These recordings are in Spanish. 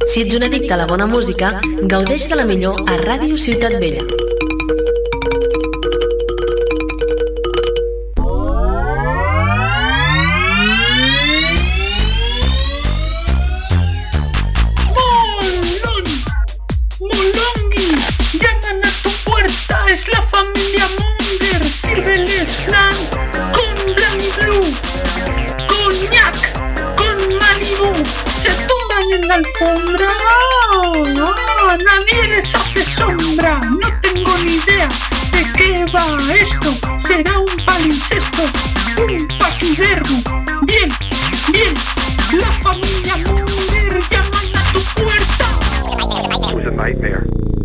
Si ets un addicte a la bona música, gaudeix de la millor a Ràdio Ciutat Vella. Alfombra, no, nadie les hace sombra. No tengo ni idea de qué va esto. Será un palincesto, un paquidermo. Bien, bien, la familia Munger llaman a tu puerta. It was a nightmare.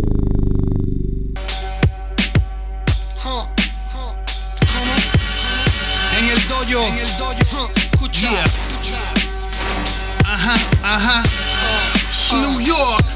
En el dojo, escucha. Ajá. New York.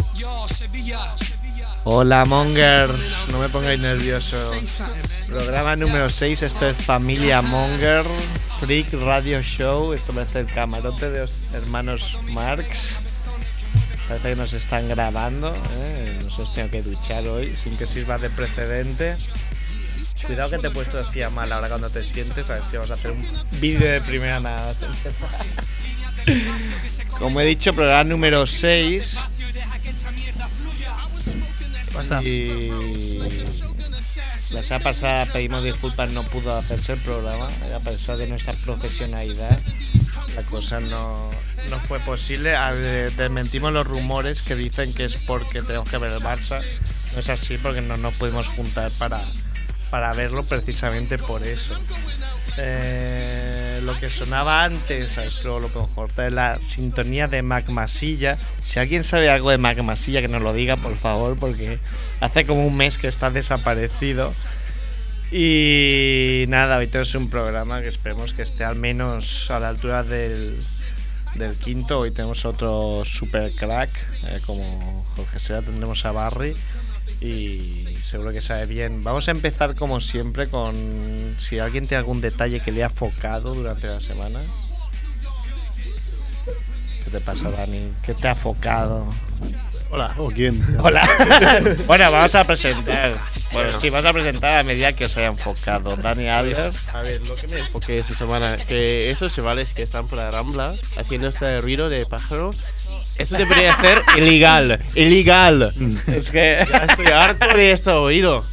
Hola Mongers, no me pongáis nervioso. Programa número 6, esto es Familia Monger, Freak Radio Show. Esto parece el camarote de los hermanos Marx. Parece que nos están grabando, nos hemos tenido que duchar hoy sin que sirva de precedente. Cuidado que te he puesto así a mal ahora cuando te sientes. A ver si vamos a hacer un vídeo de primera nada. Como he dicho, programa número 6. ¿Qué pasa? Y la semana pasada pedimos disculpas, no pudo hacerse el programa. A pesar de nuestra profesionalidad, la cosa no fue posible. Desmentimos los rumores que dicen que es porque tenemos que ver el Barça. No es así, porque no nos pudimos juntar para verlo precisamente por eso. Lo que sonaba antes, lo mejor de la sintonía de Magmasilla. Si alguien sabe algo de Magmasilla, que nos lo diga, por favor, porque hace como un mes que está desaparecido. Y nada, hoy tenemos un programa que esperemos que esté al menos a la altura del quinto. Hoy tenemos otro super crack, como Jorge Serra, tendremos a Barry. Y seguro que sabe bien. Vamos a empezar como siempre con si alguien tiene algún detalle que le ha focado durante la semana. ¿Qué te pasa, Dani? ¿Qué te ha focado? Hola. ¿O quién? Hola. Bueno, vamos a presentar. Bueno, sí, vamos a presentar a medida que os haya enfocado. Dani Arias. A ver, lo que me enfoqué esta semana, que esos chavales que están por la Rambla haciendo este ruido de pájaros, eso debería ser ilegal. Es que ya estoy harto de este oído.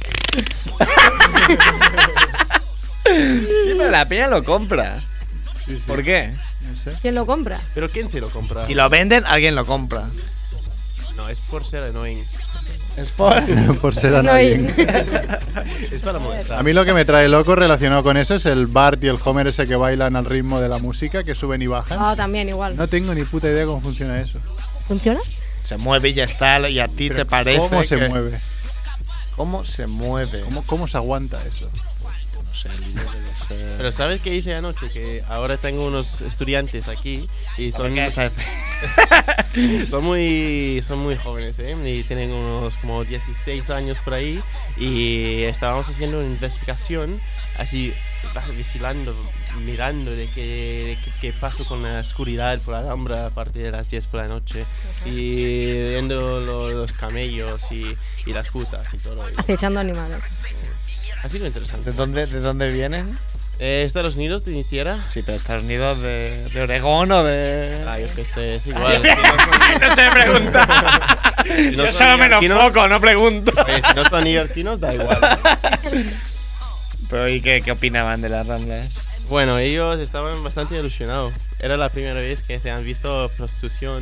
Sí, pero la peña lo compra. Sí. ¿Por qué? No sé. ¿Quién lo compra? ¿Pero quién se lo compra? Si lo venden, alguien lo compra. No, es por ser annoying. Es por ser No, annoying. Es para molestar. A mí lo que me trae loco relacionado con eso es el Bart y el Homer ese que bailan al ritmo de la música, que suben y bajan. Ah, también igual. No tengo ni puta idea cómo funciona eso. ¿Funciona? Se mueve y ya está, y a ti Pero te parece. ¿Cómo se que... mueve? ¿Cómo se mueve? ¿Cómo se aguanta eso? No sé, el vídeo debe ser... Pero ¿sabes qué hice anoche? Que ahora tengo unos estudiantes aquí y son, ¿Qué vas a hacer? son muy jóvenes, y tienen unos como 16 años por ahí, y estábamos haciendo una investigación así, vigilando, mirando de qué pasó con la oscuridad por la Alhambra a partir de las 10 por la noche, y viendo los camellos y las putas y todo. Acechando animales. Ha sido interesante. ¿De dónde vienen? Estados Unidos, de mi tierra. Sí, pero Estados Unidos de Oregón o de... Ah, yo qué sé, es igual. No sé preguntar. Yo solo me lo enfoco, no pregunto. Si no son neoyorquinos, da igual. Pero ¿y qué opinaban de las Ramblas? Bueno, ellos estaban bastante ilusionados. Era la primera vez que se han visto prostitución.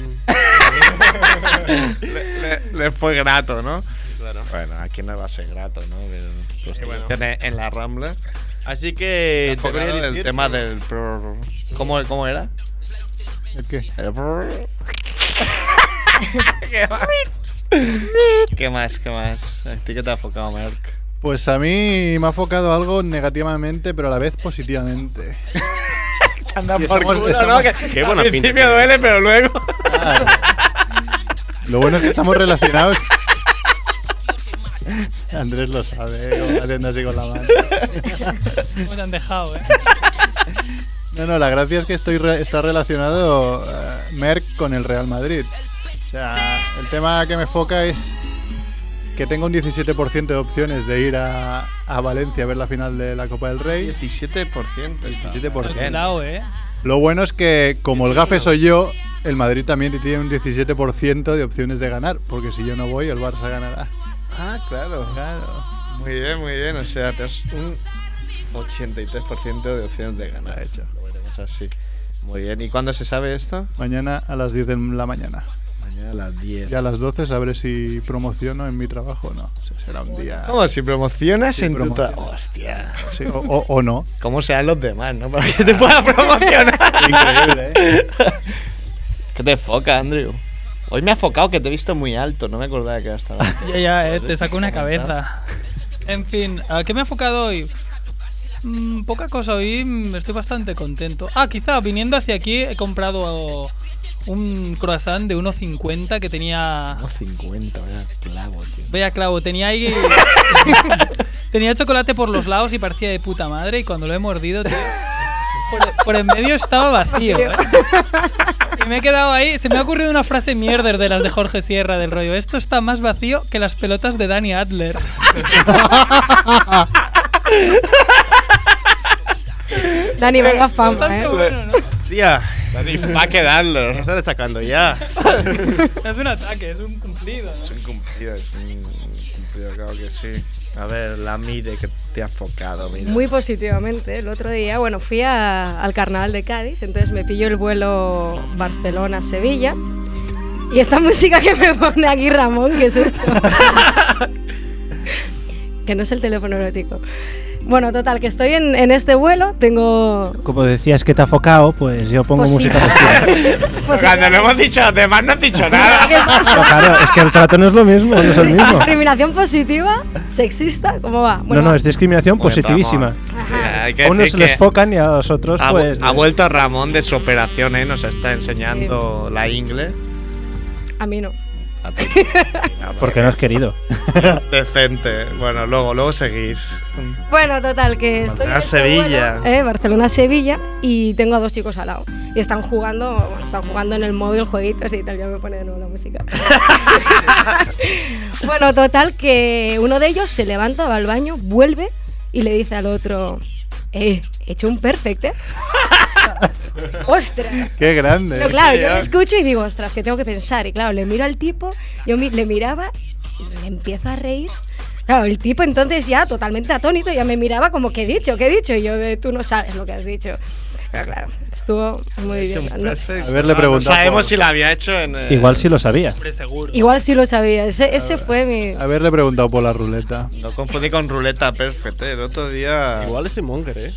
Les fue grato, ¿no? Claro. Bueno, aquí no va a ser grato, ¿no? Prostitución bueno. en la Rambla. Así que debería El decir tema que- del... ¿Cómo era? ¿El qué? ¿Qué más? ¿A ti qué te ha enfocado, Marc? Pues a mí me ha enfocado algo negativamente, pero a la vez positivamente. Anda Y por estamos- culo, estamos- ¿no? Qué Al buena pinta principio tiene. duele, pero luego... Lo bueno es que estamos relacionados. Andrés lo sabe, haciendo así con la mano. ¿Cómo te han dejado, No, la gracia es que está relacionado Merck con el Real Madrid. O sea, el tema que me foca es que tengo un 17% de opciones de ir a Valencia a ver la final de la Copa del Rey. 17%. 17%. Cuidado, Lo bueno es que, como el gafe soy yo, el Madrid también tiene un 17% de opciones de ganar, porque si yo no voy, el Barça ganará. Ah, claro. Muy bien, muy bien. O sea, te has un 83% de opciones de ganar. Hecho, lo veremos así. Muy bien. ¿Y cuándo se sabe esto? Mañana a las 10 de la mañana. Mañana a las 10. Y a las 12 sabré si promociono en mi trabajo o no. O sea, será un día... ¿Cómo? Si promocionas Sí, en tu promociono. trabajo. Hostia. Sí, o no. ¿Cómo serán los demás, no? Para que te pueda promocionar. Increíble, ¿eh? ¿Qué te foca, Andrew? Hoy me ha focado que te he visto muy alto. No me acordaba que era tan alto. Ya, te saco una cabeza. En fin, ¿a qué me ha enfocado hoy? Poca cosa, hoy estoy bastante contento. Quizá viniendo hacia aquí he comprado un croissant de 1,50 que tenía... 1,50, vaya clavo, tío. Vaya clavo, tenía ahí... tenía chocolate por los lados y parecía de puta madre, y cuando lo he mordido, tío, por en medio estaba vacío, ¿eh? Y me he quedado ahí, se me ha ocurrido una frase mierder de las de Jorge Sierra, del rollo: esto está más vacío que las pelotas de Dani Adler. Dani, venga fama, Bastante bueno, ¿no? Hostia, Dani, va a quedarlo. No está destacando ya. Es un ataque, es un cumplido, ¿no? Es un cumplido, claro que sí. A ver, la mide que te ha focado, mira. Muy positivamente. El otro día, bueno, fui al Carnaval de Cádiz, entonces me pillo el vuelo Barcelona-Sevilla. Y esta música que me pone aquí Ramón, ¿qué es esto? Que no es el teléfono erótico. Bueno, total, que estoy en este vuelo, tengo... Como decías que te ha focado, pues yo pongo Pues sí. música festiva. Pues Cuando lo hemos dicho a los demás no has dicho ¿Qué nada. pasa? No, claro, es que el trato no es lo mismo, no es el mismo. ¿Discriminación positiva? ¿Sexista? ¿Cómo va? No, es discriminación Bueno, positivísima. Ajá. Hay que A unos decir les que focan y a los otros, pues. ha vuelto Ramón de su operación, ¿eh? Nos está enseñando la ingle. A mí no. A ti. Porque no has querido. Decente. Bueno, luego seguís. Bueno, total, que estoy en este Barcelona-Sevilla. vuelo, Barcelona-Sevilla, y tengo a dos chicos al lado. Y están jugando en el móvil jueguitos y tal. Ya me pone de nuevo la música. Bueno, total, que uno de ellos se levanta, va al baño, vuelve y le dice al otro: he hecho un perfect, ¿eh? ¡Ostras! ¡Qué grande! Pero claro, yo le escucho y digo: ostras, que tengo que pensar. Y claro, le miro al tipo, le miraba y me empiezo a reír. Claro, el tipo entonces ya totalmente atónito, ya me miraba como: ¿qué he dicho? ¿Qué he dicho? Y yo: tú no sabes lo que has dicho. Pero claro, estuvo muy bien. ¿No? Haberle preguntado. No sabemos por- si la había hecho en. Igual sí lo sabía. Hombre, seguro. Igual sí lo sabía, ese fue mi... Haberle preguntado por la ruleta. No confundí con ruleta perfecta. El otro día. Igual es Monger, ¿eh?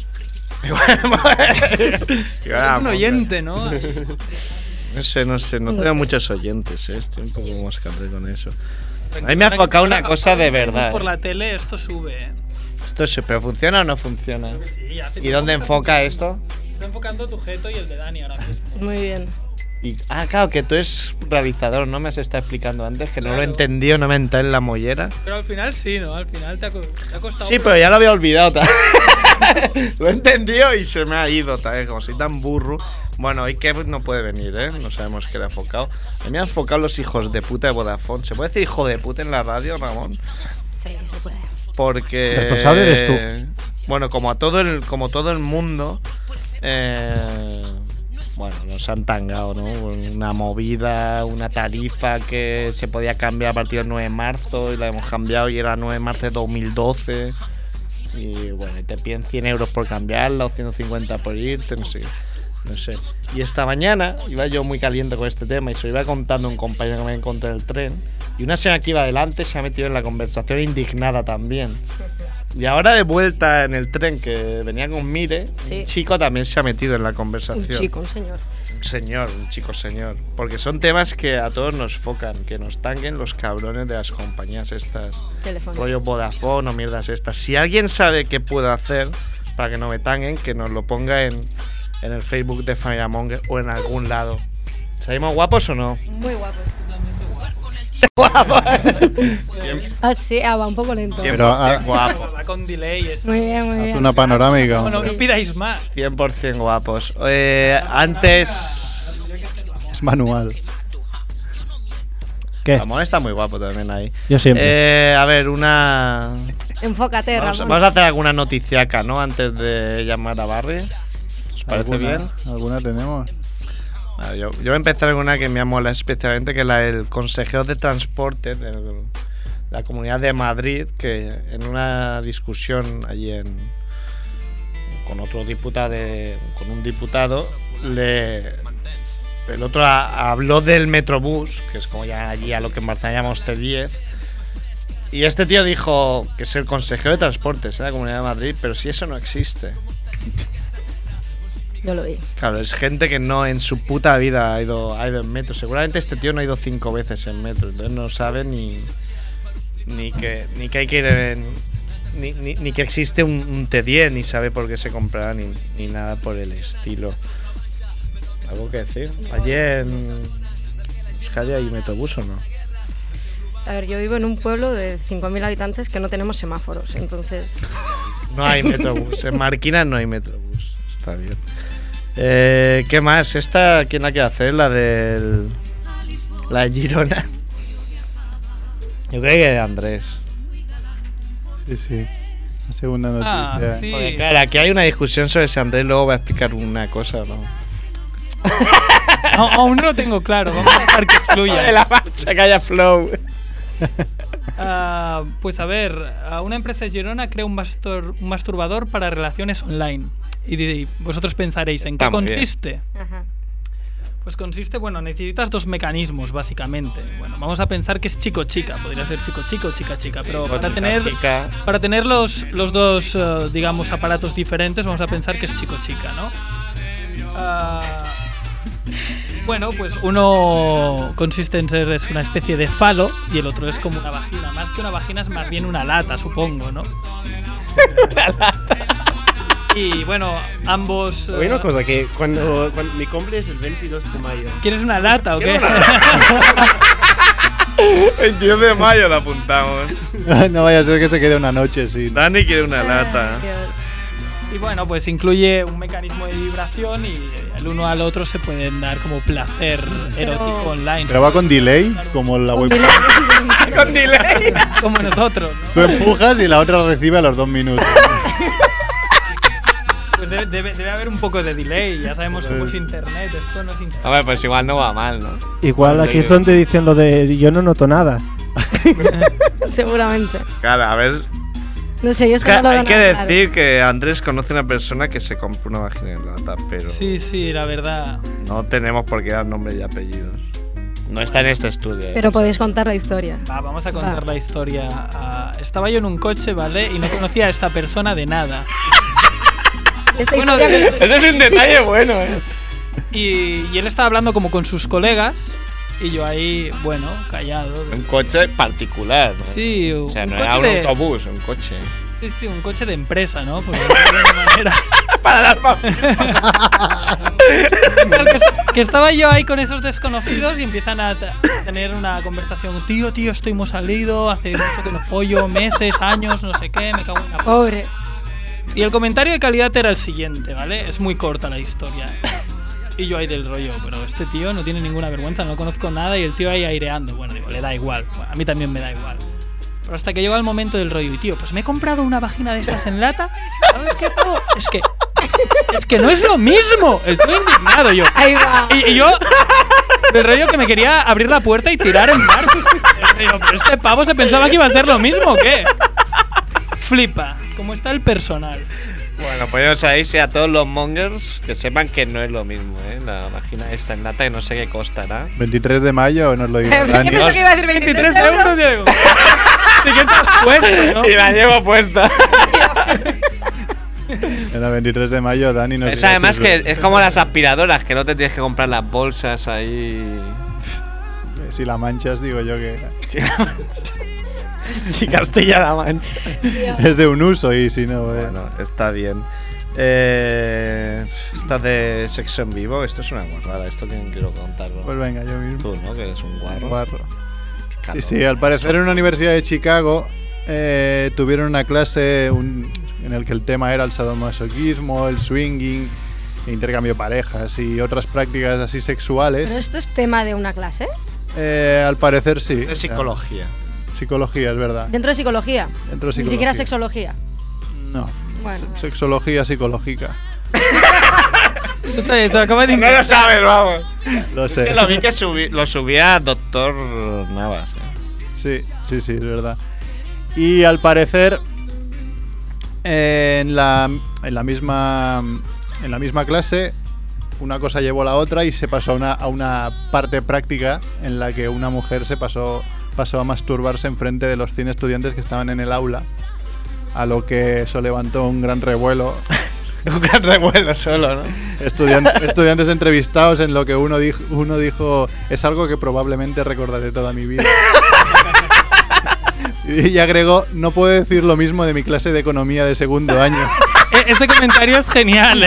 Es un oyente, ¿no? No sé, no tengo muchos oyentes, estoy un poco moscate con eso. A mí me ha enfocado una cosa de verdad. Por la tele esto sube, ¿eh? Esto sí, pero ¿funciona o no funciona? Sí, ya hace ¿Y dónde tiempo enfoca esto? Está enfocando tu jeto y el de Dani ahora mismo. Muy bien. Claro, que tú eres realizador, no me has estado explicando antes, que no lo he Claro. entendido, no me entré en la mollera. Pero al final sí, ¿no? Al final te ha costado... Sí, pero ya lo había olvidado. Lo he entendido y se me ha ido, ¿sabes? Como soy tan burro. Bueno, hoy que no puede venir, ¿eh? No sabemos qué le ha enfocado. A mí me han enfocado los hijos de puta de Vodafone. ¿Se puede decir hijo de puta en la radio, Ramón? Sí, se puede. Porque... El responsable eres tú. Bueno, como todo el mundo... bueno, nos han tangado, ¿no? Una movida, una tarifa que se podía cambiar a partir del 9 de marzo y la hemos cambiado y era 9 de marzo de 2012. Y bueno, y te piden 100 euros por cambiarla o 150 por irte, no sé. Y esta mañana iba yo muy caliente con este tema y se lo iba contando a un compañero que me encontré en el tren. Y una señora que iba adelante se ha metido en la conversación indignada también. Y ahora de vuelta en el tren que venía con Mire, Sí. un chico también se ha metido en la Un conversación. chico, un señor. Un chico señor. Porque son temas que a todos nos focan, que nos tanguen los cabrones de las compañías estas. Teléfono. Rollo Vodafone o mierdas estas. Si alguien sabe qué puedo hacer para que no me tanguen, que nos lo ponga en el Facebook de Familia Monger o en algún lado. ¿Salimos guapos o no? Muy guapos. Guapos. Sí, va un poco lento. Pero guapos. Va con delay. Es... Muy bien, muy haz bien. una panorámica. No, no pidáis más. 100% guapos. Antes... Es manual. ¿Qué? Ramón está muy guapo también ahí. Yo siempre. A ver, una... Enfócate, Vamos, Ramón. vamos a hacer alguna noticiaca, ¿no? Antes de llamar a Barry. ¿Os parece bien? ¿Alguna tenemos? Vale, yo voy a empezar con una que me mola especialmente, que es la del consejero de transporte de la Comunidad de Madrid, que en una discusión allí con otro diputado, con un diputado, el otro habló del Metrobús, que es como ya allí a lo que en Barcelona llamamos T10. Y este tío dijo que es el consejero de transportes de la Comunidad de Madrid, pero si eso no existe. Yo lo vi. Claro, es gente que no en su puta vida ha ido en metro. Seguramente este tío no ha ido 5 veces en metro, entonces no sabe ni que hay que ir ni que existe un T10, ni sabe por qué se comprará, ni nada por el estilo. ¿Algo que decir? Allí en Euskadi hay Metrobús, ¿o no? A ver, yo vivo en un pueblo de 5.000 habitantes que no tenemos semáforos, entonces... No hay Metrobús. En Marquina no hay Metrobús. Está bien. ¿Qué más? ¿Esta quién la quiere hacer? La de Girona. Yo creo que de Andrés. Sí. La segunda noticia. Sí. Porque, claro, aquí hay una discusión sobre si Andrés luego va a explicar una cosa o no. Aún no lo tengo claro. Vamos a dejar que fluya. De la marcha, que haya flow. Pues a ver, una empresa de Girona crea un masturbador para relaciones online. Y vosotros pensaréis, ¿en qué consiste? Ajá. Pues consiste, bueno, necesitas 2 mecanismos, básicamente. Bueno, vamos a pensar que es chico-chica. Podría ser chico-chico o chica-chica. Pero para tener los dos, digamos, aparatos diferentes, vamos a pensar que es chico-chica, ¿no? Bueno, pues uno consiste en ser una especie de falo y el otro es como una vagina. Más que una vagina es más bien una lata, supongo, ¿no? Una lata. Y bueno, ambos... Oye, una cosa, que cuando mi cumple es el 22 de mayo. ¿Quieres una lata o qué? 22 de mayo la apuntamos. No vaya a ser que se quede una noche sin... Dani quiere una lata. Y bueno, pues incluye un mecanismo de vibración y el uno al otro se pueden dar como placer erótico online. Pero va con delay, como la web. Con delay. Como nosotros, ¿no? Tú empujas y la otra recibe a los 2 minutos. Pues debe haber un poco de delay, ya sabemos cómo es internet, esto no es instant. A ver, pues igual no va mal, ¿no? Igual aquí es donde dicen lo de yo no noto nada. Seguramente. Claro, a ver. No sé, yo es que no lo hay veo que nada claro. decir que Andrés conoce a una persona que se compró una vagina en lata, pero Sí, la verdad. no tenemos por qué dar nombres y apellidos. No está en este estudio. Pero podéis contar la historia. Vamos a contar la historia. Estaba yo en un coche, ¿vale? Y no conocía a esta persona de nada. Bueno, ese es un detalle bueno, ¿eh? Y él estaba hablando como con sus colegas y yo ahí, bueno, callado. Un coche particular, ¿no? Sí, o sea, un no coche era un de... autobús, un coche. Sí, un coche de empresa, ¿no? Porque de alguna manera... Para dar que estaba yo ahí con esos desconocidos y empiezan a tener una conversación. Tío, esto hemos salido, hace mucho que no follo, meses, años, no sé qué, me cago en la... Pobre. Y el comentario de calidad era el siguiente, ¿vale? Es muy corta la historia. Y yo ahí del rollo, pero este tío no tiene ninguna vergüenza, no conozco nada y el tío ahí aireando. Bueno, digo, le da igual. Bueno, a mí también me da igual. Pero hasta que llegó el momento del rollo y tío, pues me he comprado una vagina de estas en lata. ¿Sabes qué, pavo? Es que no es lo mismo. Estoy indignado yo. Ahí va. Y yo, del rollo que me quería abrir la puerta y tirar en marcha. Digo, pero este pavo se pensaba que iba a ser lo mismo, ¿o qué? Flipa, ¿cómo está el personal? Bueno, pues ya sabéis, a todos los mongers que sepan que no es lo mismo, ¿eh? La vagina esta en lata, que no sé qué costará. 23 de mayo, nos lo digo. Yo pensé que iba a decir 23 euros. Diego. Sí que estás puesto, ¿no? Y la llevo puesta. En el 23 de mayo, Dani nos Es dirá además si que es como las aspiradoras, que no te tienes que comprar las bolsas ahí. Si la manchas, digo yo que... Si Castilla-La Mancha. Es de un uso y si no... Bueno, está bien. Esta de sexo en vivo, esto es una guarrada. Esto quiero contarlo. Pues venga, yo mismo. Tú, ¿no? Que eres un guarro. Sí, al parecer en una universidad de Chicago tuvieron una clase en el que el tema era el sadomasoquismo, el swinging intercambio de parejas y otras prácticas así sexuales. ¿Pero esto es tema de una clase? Al parecer sí. De psicología. Psicología, es verdad. ¿Dentro de psicología? Dentro de psicología. Ni siquiera sexología. No. Bueno. Sexología psicológica. Eso acaba de No lo sabes, vamos. Lo Es sé. que lo vi que lo subía Doctor Navas. Sí, es verdad. Y al parecer en la misma clase una cosa llevó a la otra y se pasó a una parte práctica en la que una mujer se pasó a masturbarse enfrente de los 100 estudiantes que estaban en el aula, a lo que eso levantó un gran revuelo. Un gran revuelo solo, ¿no? Estudiantes entrevistados, en lo que uno dijo es algo que probablemente recordaré toda mi vida. Y agregó, no puedo decir lo mismo de mi clase de economía de segundo año. Ese comentario es genial.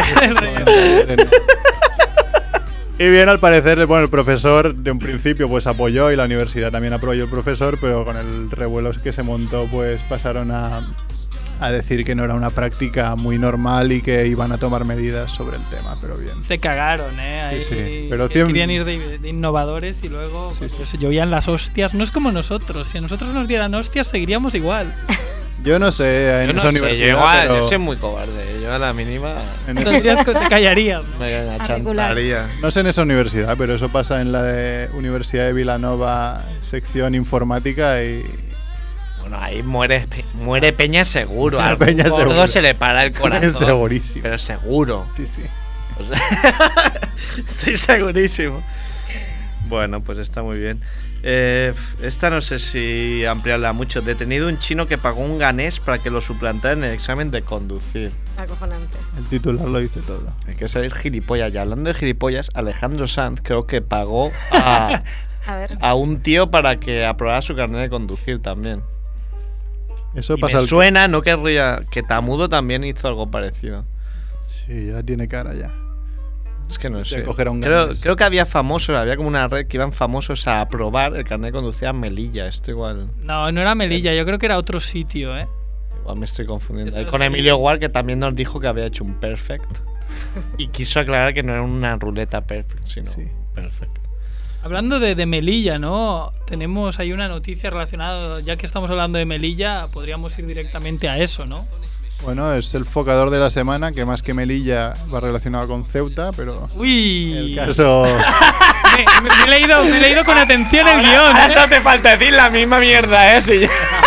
Y bien, al parecer, bueno, el profesor de un principio pues apoyó y la universidad también apoyó el profesor, pero con el revuelo que se montó pues pasaron a decir que no era una práctica muy normal y que iban a tomar medidas sobre el tema, pero bien. Se cagaron, Ahí, Sí. Pero querían ir de innovadores y luego pues, se llovían las hostias. No es como nosotros. Si a nosotros nos dieran hostias, seguiríamos igual. Yo no sé, en esa universidad. Yo soy muy cobarde. Yo a la mínima. Te callarías. Me achantaría. No sé en esa universidad, pero eso pasa en la Universidad de Vilanova, sección informática y. Bueno, ahí muere Peña seguro. Al Peña gordo seguro. se le para el corazón. Segurísimo. Pero seguro. Sí. O sea, estoy segurísimo. Bueno, pues está muy bien. Esta no sé si ampliarla mucho. Detenido un chino que pagó un ganés para que lo suplantara en el examen de conducir. Acojonante. El titular lo dice todo. Hay que ser gilipollas. Y hablando de gilipollas, Alejandro Sanz creo que pagó a un tío para que aprobara su carnet de conducir también. Eso Y pasa me suena, no querría, que Tamudo también hizo algo parecido. Sí, ya tiene cara ya. Es que no sé. coger a un Creo ganés. que había famosos, había como una red que iban famosos a aprobar el carnet de conducir a Melilla. Esto igual No era Melilla, yo creo que era otro sitio, igual me estoy confundiendo. Ahí con Emilio Guar, que también nos dijo que había hecho un perfect. Y quiso aclarar que no era una ruleta perfect, sino perfect. Hablando de Melilla, ¿no? Tenemos ahí una noticia relacionada, ya que estamos hablando de Melilla, podríamos ir directamente a eso, ¿no? Bueno, es el focador de la semana, que más que Melilla va relacionado con Ceuta, pero. Uy. El caso. me he leído con atención el guión. Ahora te falta decir la misma mierda, sí.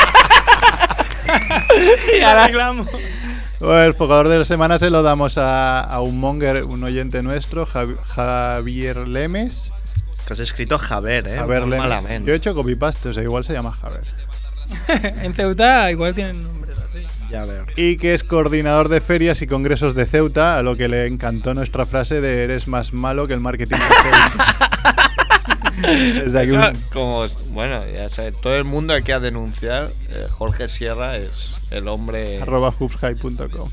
Y ahora reclamo. Bueno, el focador de la semana se lo damos a un monger, un oyente nuestro, Javier Lemes. Que has escrito Javier, Javier Muy Lemes. malamente. Yo he hecho copy-paste, o sea, igual se llama Javier. En Ceuta igual tienen nombres así. Ya veo. Y que es coordinador de ferias y congresos de Ceuta, a lo que le encantó nuestra frase de eres más malo que el marketing de Ceuta. Desde aquí Bueno, ya sabes, todo el mundo hay que denunciar. Jorge Sierra es el hombre. @hubshype.com.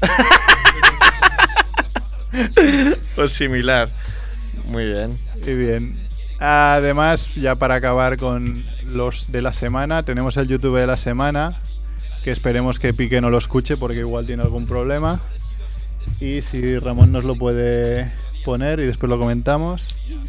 Pues similar. Muy bien. Y bien. Además, ya para acabar con los de la semana, tenemos el YouTube de la semana, que esperemos que Piqué no lo escuche porque igual tiene algún problema. Y si Ramón nos lo puede poner y después lo comentamos.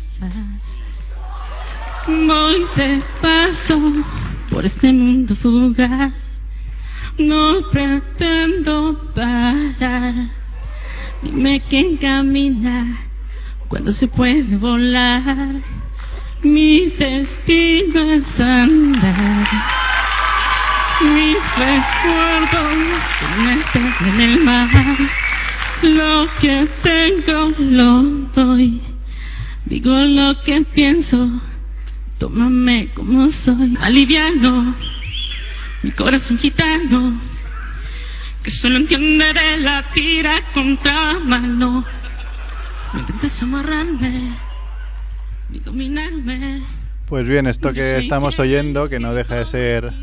Voy de paso por este mundo fugaz, no pretendo parar. Dime quién camina cuando se puede volar. Mi destino es andar. Mis recuerdos se mezclan en el mar. Lo que tengo lo doy. Digo lo que pienso. Tómame como soy. Aliviano mi corazón gitano, que solo entiende de la tira contra mano. No intentes amarrarme ni dominarme. Pues bien, esto que estamos oyendo, que no deja de ser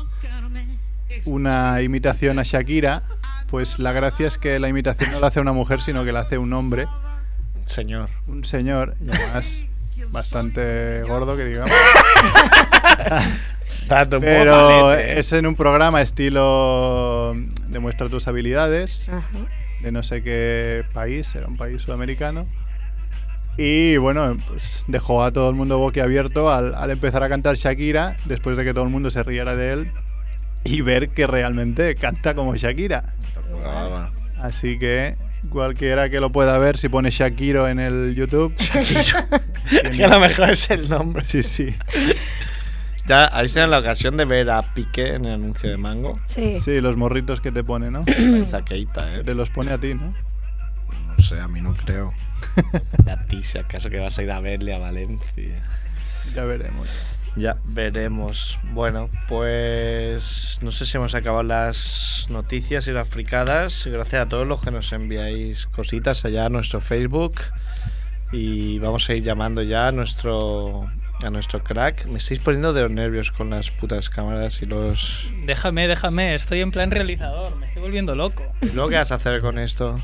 una imitación a Shakira, pues la gracia es que la imitación no la hace una mujer, sino que la hace un hombre. Señor. Un señor, y además bastante gordo, que digamos. Pero es en un programa estilo Demuestra tus habilidades. de no sé qué país, era un país sudamericano. Y bueno, pues dejó a todo el mundo boquiabierto al empezar a cantar Shakira, después de que todo el mundo se riera de él, y ver que realmente canta como Shakira. Así que cualquiera que lo pueda ver, si pone Shakiro en el YouTube, Que a lo mejor es el nombre. Sí, sí. ¿Ya habéis tenido la ocasión de ver a Piqué en el anuncio de Mango? Sí. Sí, los morritos que te pone, ¿no? Parece a Keita, Te los pone a ti, ¿no? No sé, a mí no creo. A ti, si acaso que vas a ir a verle a Valencia. Ya veremos. Ya veremos. Bueno, pues no sé si hemos acabado las noticias y las fricadas. Gracias a todos los que nos enviáis cositas allá a nuestro Facebook. Y vamos a ir llamando ya a nuestro crack. Me estáis poniendo de los nervios con las putas cámaras y los... Déjame, estoy en plan realizador, me estoy volviendo loco. ¿Y luego qué vas a hacer con esto?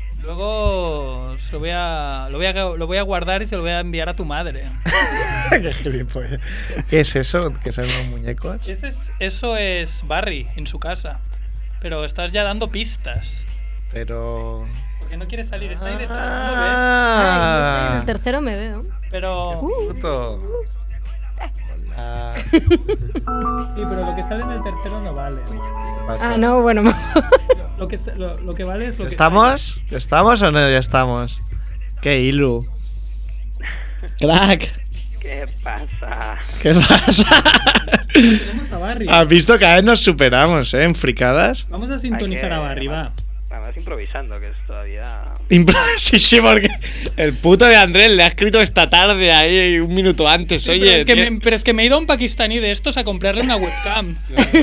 Luego lo voy a guardar y se lo voy a enviar a tu madre. Qué gilipollas. ¿Qué es eso? ¿Qué son los muñecos? Eso es Barry en su casa. Pero estás ya dando pistas. Pero... Porque no quieres salir, está ahí detrás, ¿no lo ves? Ay, no sé, en el tercero me veo. Pero... Puto. Hola. Sí, pero lo que sale en el tercero no vale. Ah, no, bueno. Lo que vale es lo que ¿Estamos? ¿Estamos o no? Ya estamos. ¿Qué Ilu? Crack. ¿Qué pasa? ¿Qué pasa? Tenemos a Barry. ¿Has visto? Cada vez nos superamos, ¿eh? En fricadas. Vamos a sintonizar a Barry, va. Además improvisando, que es todavía... Sí, porque el puto de Andrés le ha escrito esta tarde ahí un minuto antes. Sí, oye, pero es que me he ido a un pakistaní de estos a comprarle una webcam.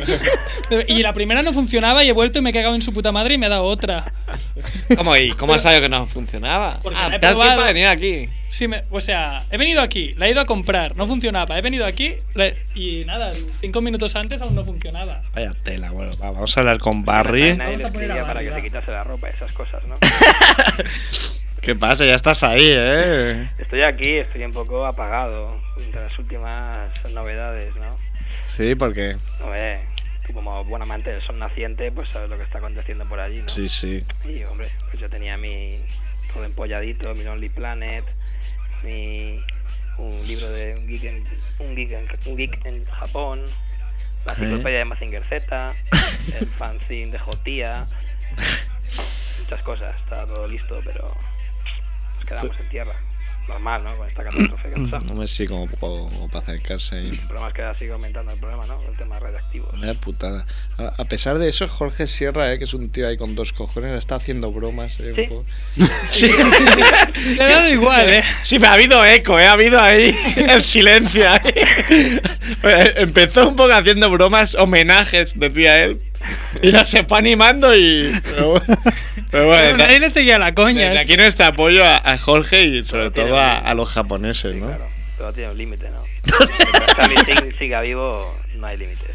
Y la primera no funcionaba y he vuelto y me he cagado en su puta madre y me ha dado otra. ¿Cómo has sabido que no funcionaba? Porque Ah, la he te has probado. tiempo de venir aquí. Sí, o sea, he venido aquí, la he ido a comprar, no funcionaba. He venido aquí y nada, 5 minutos antes aún no funcionaba. Vaya tela, bueno, vamos a hablar con Barry. Nadie le Vamos a poner a escribía para Barry, que va. te quitase la ropa, esas cosas, ¿no? ¿Qué pasa? Ya estás ahí, ¿eh? Estoy aquí, estoy un poco apagado de las últimas novedades, ¿no? Sí, porque... Hombre, tú como buen amante del sol naciente, pues sabes lo que está aconteciendo por allí, ¿no? Sí, sí. Y, hombre, pues yo tenía todo empolladito, mi Lonely Planet, un libro de un geek en Japón, la enciclopedia de Mazinger Z, el fanzine de Jotia, muchas cosas, está todo listo, pero nos quedamos en tierra. Normal, ¿no? Con esta catástrofe que nos ha. Hombre, sí, como para acercarse ahí. El problema es que sigue aumentando el problema, ¿no? El tema radiactivo. Una putada. A pesar de eso, Jorge Sierra, que es un tío ahí con 2 cojones, está haciendo bromas. ¿Sí? Un poco. Sí. Le ha dado igual, Sí, pero ha habido eco, ha habido ahí el silencio. Ahí. Empezó un poco haciendo bromas, homenajes, decía él. Y ya se fue animando y... Pero bueno, nadie le seguía la coña. desde aquí nuestro apoyo a Jorge y sobre todo a los japoneses, ¿no? Claro, todo tiene un límite, ¿no? Mientras Charlie Sheen siga vivo, no hay límites.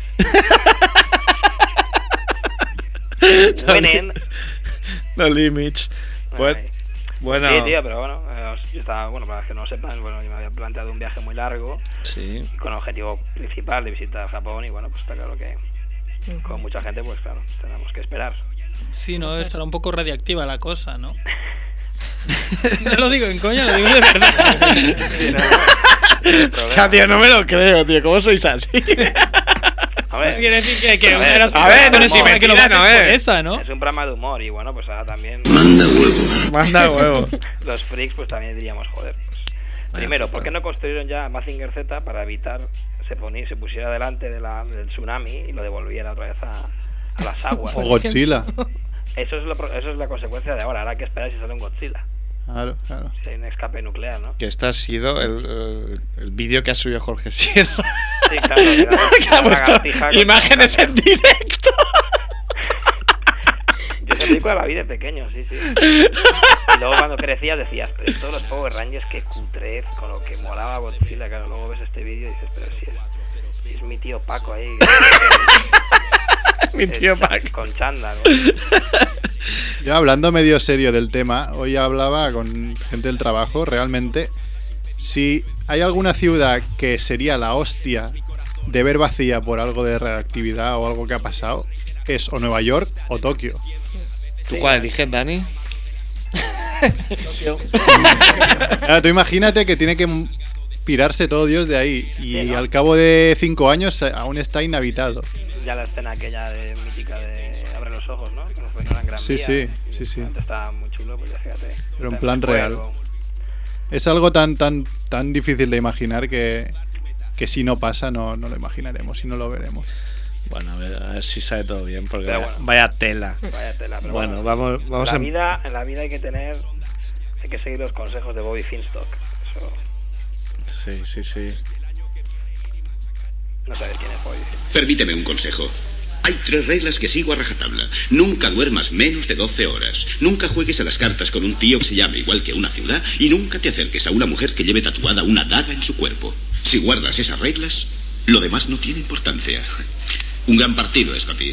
No limits. Bueno. Sí, tío, pero bueno, yo estaba, bueno, para los que no lo sepan, bueno, yo me había planteado un viaje muy largo, sí, con el objetivo principal de visitar Japón y bueno, pues está claro que con mucha gente, pues claro, tenemos que esperar. Sí, no, estará un poco radiactiva la cosa, ¿no? No lo digo en coña, lo digo de verdad. Sí, hostia, tío, no me lo creo, tío, ¿cómo sois así? A ver, quiere decir que una de las a ver, no, si que lo mentira haces no por es. esa, ¿no? es un programa de humor y bueno, pues ahora también Manda huevo. los freaks pues también diríamos, joder, pues, primero, ¿por qué no construyeron ya Mazinger Z para evitar se pusiera delante del tsunami y lo devolviera otra vez a las aguas? O Godzilla. Eso es la consecuencia de ahora hay que esperar si sale un Godzilla. Claro, claro. Si hay un escape nuclear, ¿no? Que este ha sido el vídeo que ha subido Jorge Sierra. Sí, claro. Que ha puesto imágenes en directo. Yo esa película la vi de pequeño, sí. Y luego cuando crecías decías, pero todos los Power Rangers, qué cutrez, con lo que molaba Godzilla. Claro, luego ves este vídeo y dices, pero si es mi tío Paco ahí. Mi tío Paco. Con chándal. Yo hablando medio serio del tema, hoy hablaba con gente del trabajo, realmente, si hay alguna ciudad que sería la hostia de ver vacía por algo de reactividad o algo que ha pasado, es o Nueva York o Tokio. ¿Tú Sí. cuál eliges, Dani? Claro, tú imagínate que tiene que pirarse todo Dios de ahí y Sí, ¿no? al cabo de 5 años aún está inhabitado. Ya la escena aquella mítica de Abre los ojos, ¿no? Que nos fue una gran Sí, vía. sí, sí, sí. Antes estaba muy chulo, pues ya fíjate. Pero en Está plan ese real. juego. Es algo tan difícil de imaginar que si no pasa no lo imaginaremos y no lo veremos. Bueno, a ver si sale todo bien, porque Pero vaya, bueno. vaya tela. Vaya tela, pero Bueno, vamos en la vida hay que seguir los consejos de Bobby Finstock. Eso, Sí. no sabes quién es Bobby Finstock. Permíteme un consejo. Hay 3 reglas que sigo a rajatabla. Nunca duermas menos de 12 horas. Nunca juegues a las cartas con un tío que se llame igual que una ciudad. Y nunca te acerques a una mujer que lleve tatuada una daga en su cuerpo. Si guardas esas reglas, lo demás no tiene importancia. Un gran partido, Scotty.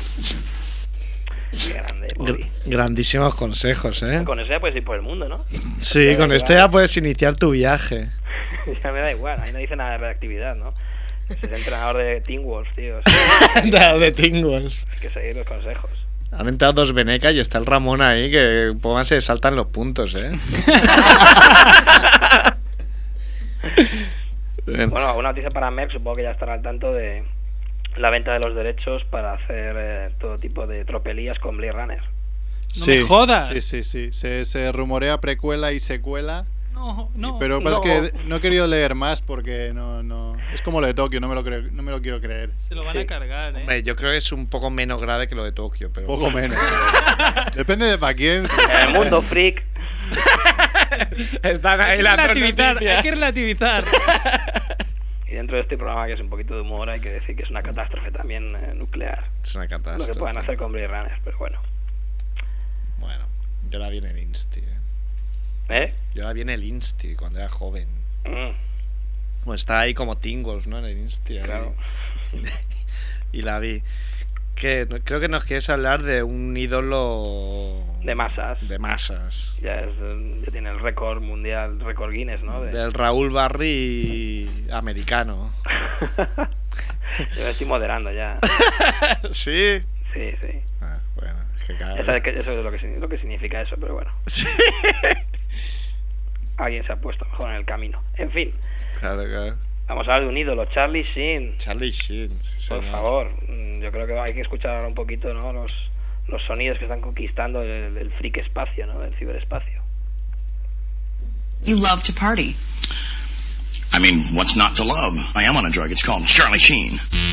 Qué grande, Bobby. Grandísimos consejos, ¿eh? Con eso ya puedes ir por el mundo, ¿no? Sí, con este ya puedes iniciar tu viaje. Ya me da igual, ahí no dice nada de reactividad, ¿no? Es entrenador de Teen Wolf, tío. De Tingles. Hay que seguir los consejos. Han entrado 2 venecas y está el Ramón ahí que pónganse, saltan los puntos, ¿eh? Bueno, una noticia para Merck, supongo que ya estará al tanto de la venta de los derechos para hacer todo tipo de tropelías con Blade Runner. me jodas. Sí. Se rumorea precuela y secuela. No. Pero pasa que no he querido leer más porque no. Es como lo de Tokio, no me lo quiero creer. Se lo van a cargar, ¿eh? Hombre, yo creo que es un poco menos grave que lo de Tokio, pero... Poco menos. Depende de para quién. En el mundo freak. Están ahí Hay que relativizar. Y dentro de este programa, que es un poquito de humor, hay que decir que es una catástrofe también nuclear. Es una Lo catástrofe. que puedan hacer con Blade Runner, pero bueno. Bueno, yo la vi en el Insti, ¿Eh? Yo la vi en el Insti cuando era joven. Mm. Bueno, estaba ahí como Teen Wolf, ¿no? En el Insti. ahí. Claro. Y la vi. Creo que nos quieres hablar de un ídolo... De masas. De masas. Ya tiene el récord mundial, récord Guinness, ¿no? Del Raúl Barry americano. Yo me estoy moderando ya. ¿Sí? Sí. Bueno, es que cada Ya sabes que eso es lo que significa eso, pero bueno. Sí. Alguien se ha puesto mejor en el camino. En fin, Claro. vamos a hablar de un ídolo, Charlie Sheen. Charlie Sheen, sí, Por señor. favor, yo creo que hay que escuchar ahora un poquito, ¿no? Los sonidos que están conquistando el freak espacio, ¿no? El ciberespacio. You love to party. I mean, what's not to love? I am on a drug. It's called Charlie Sheen.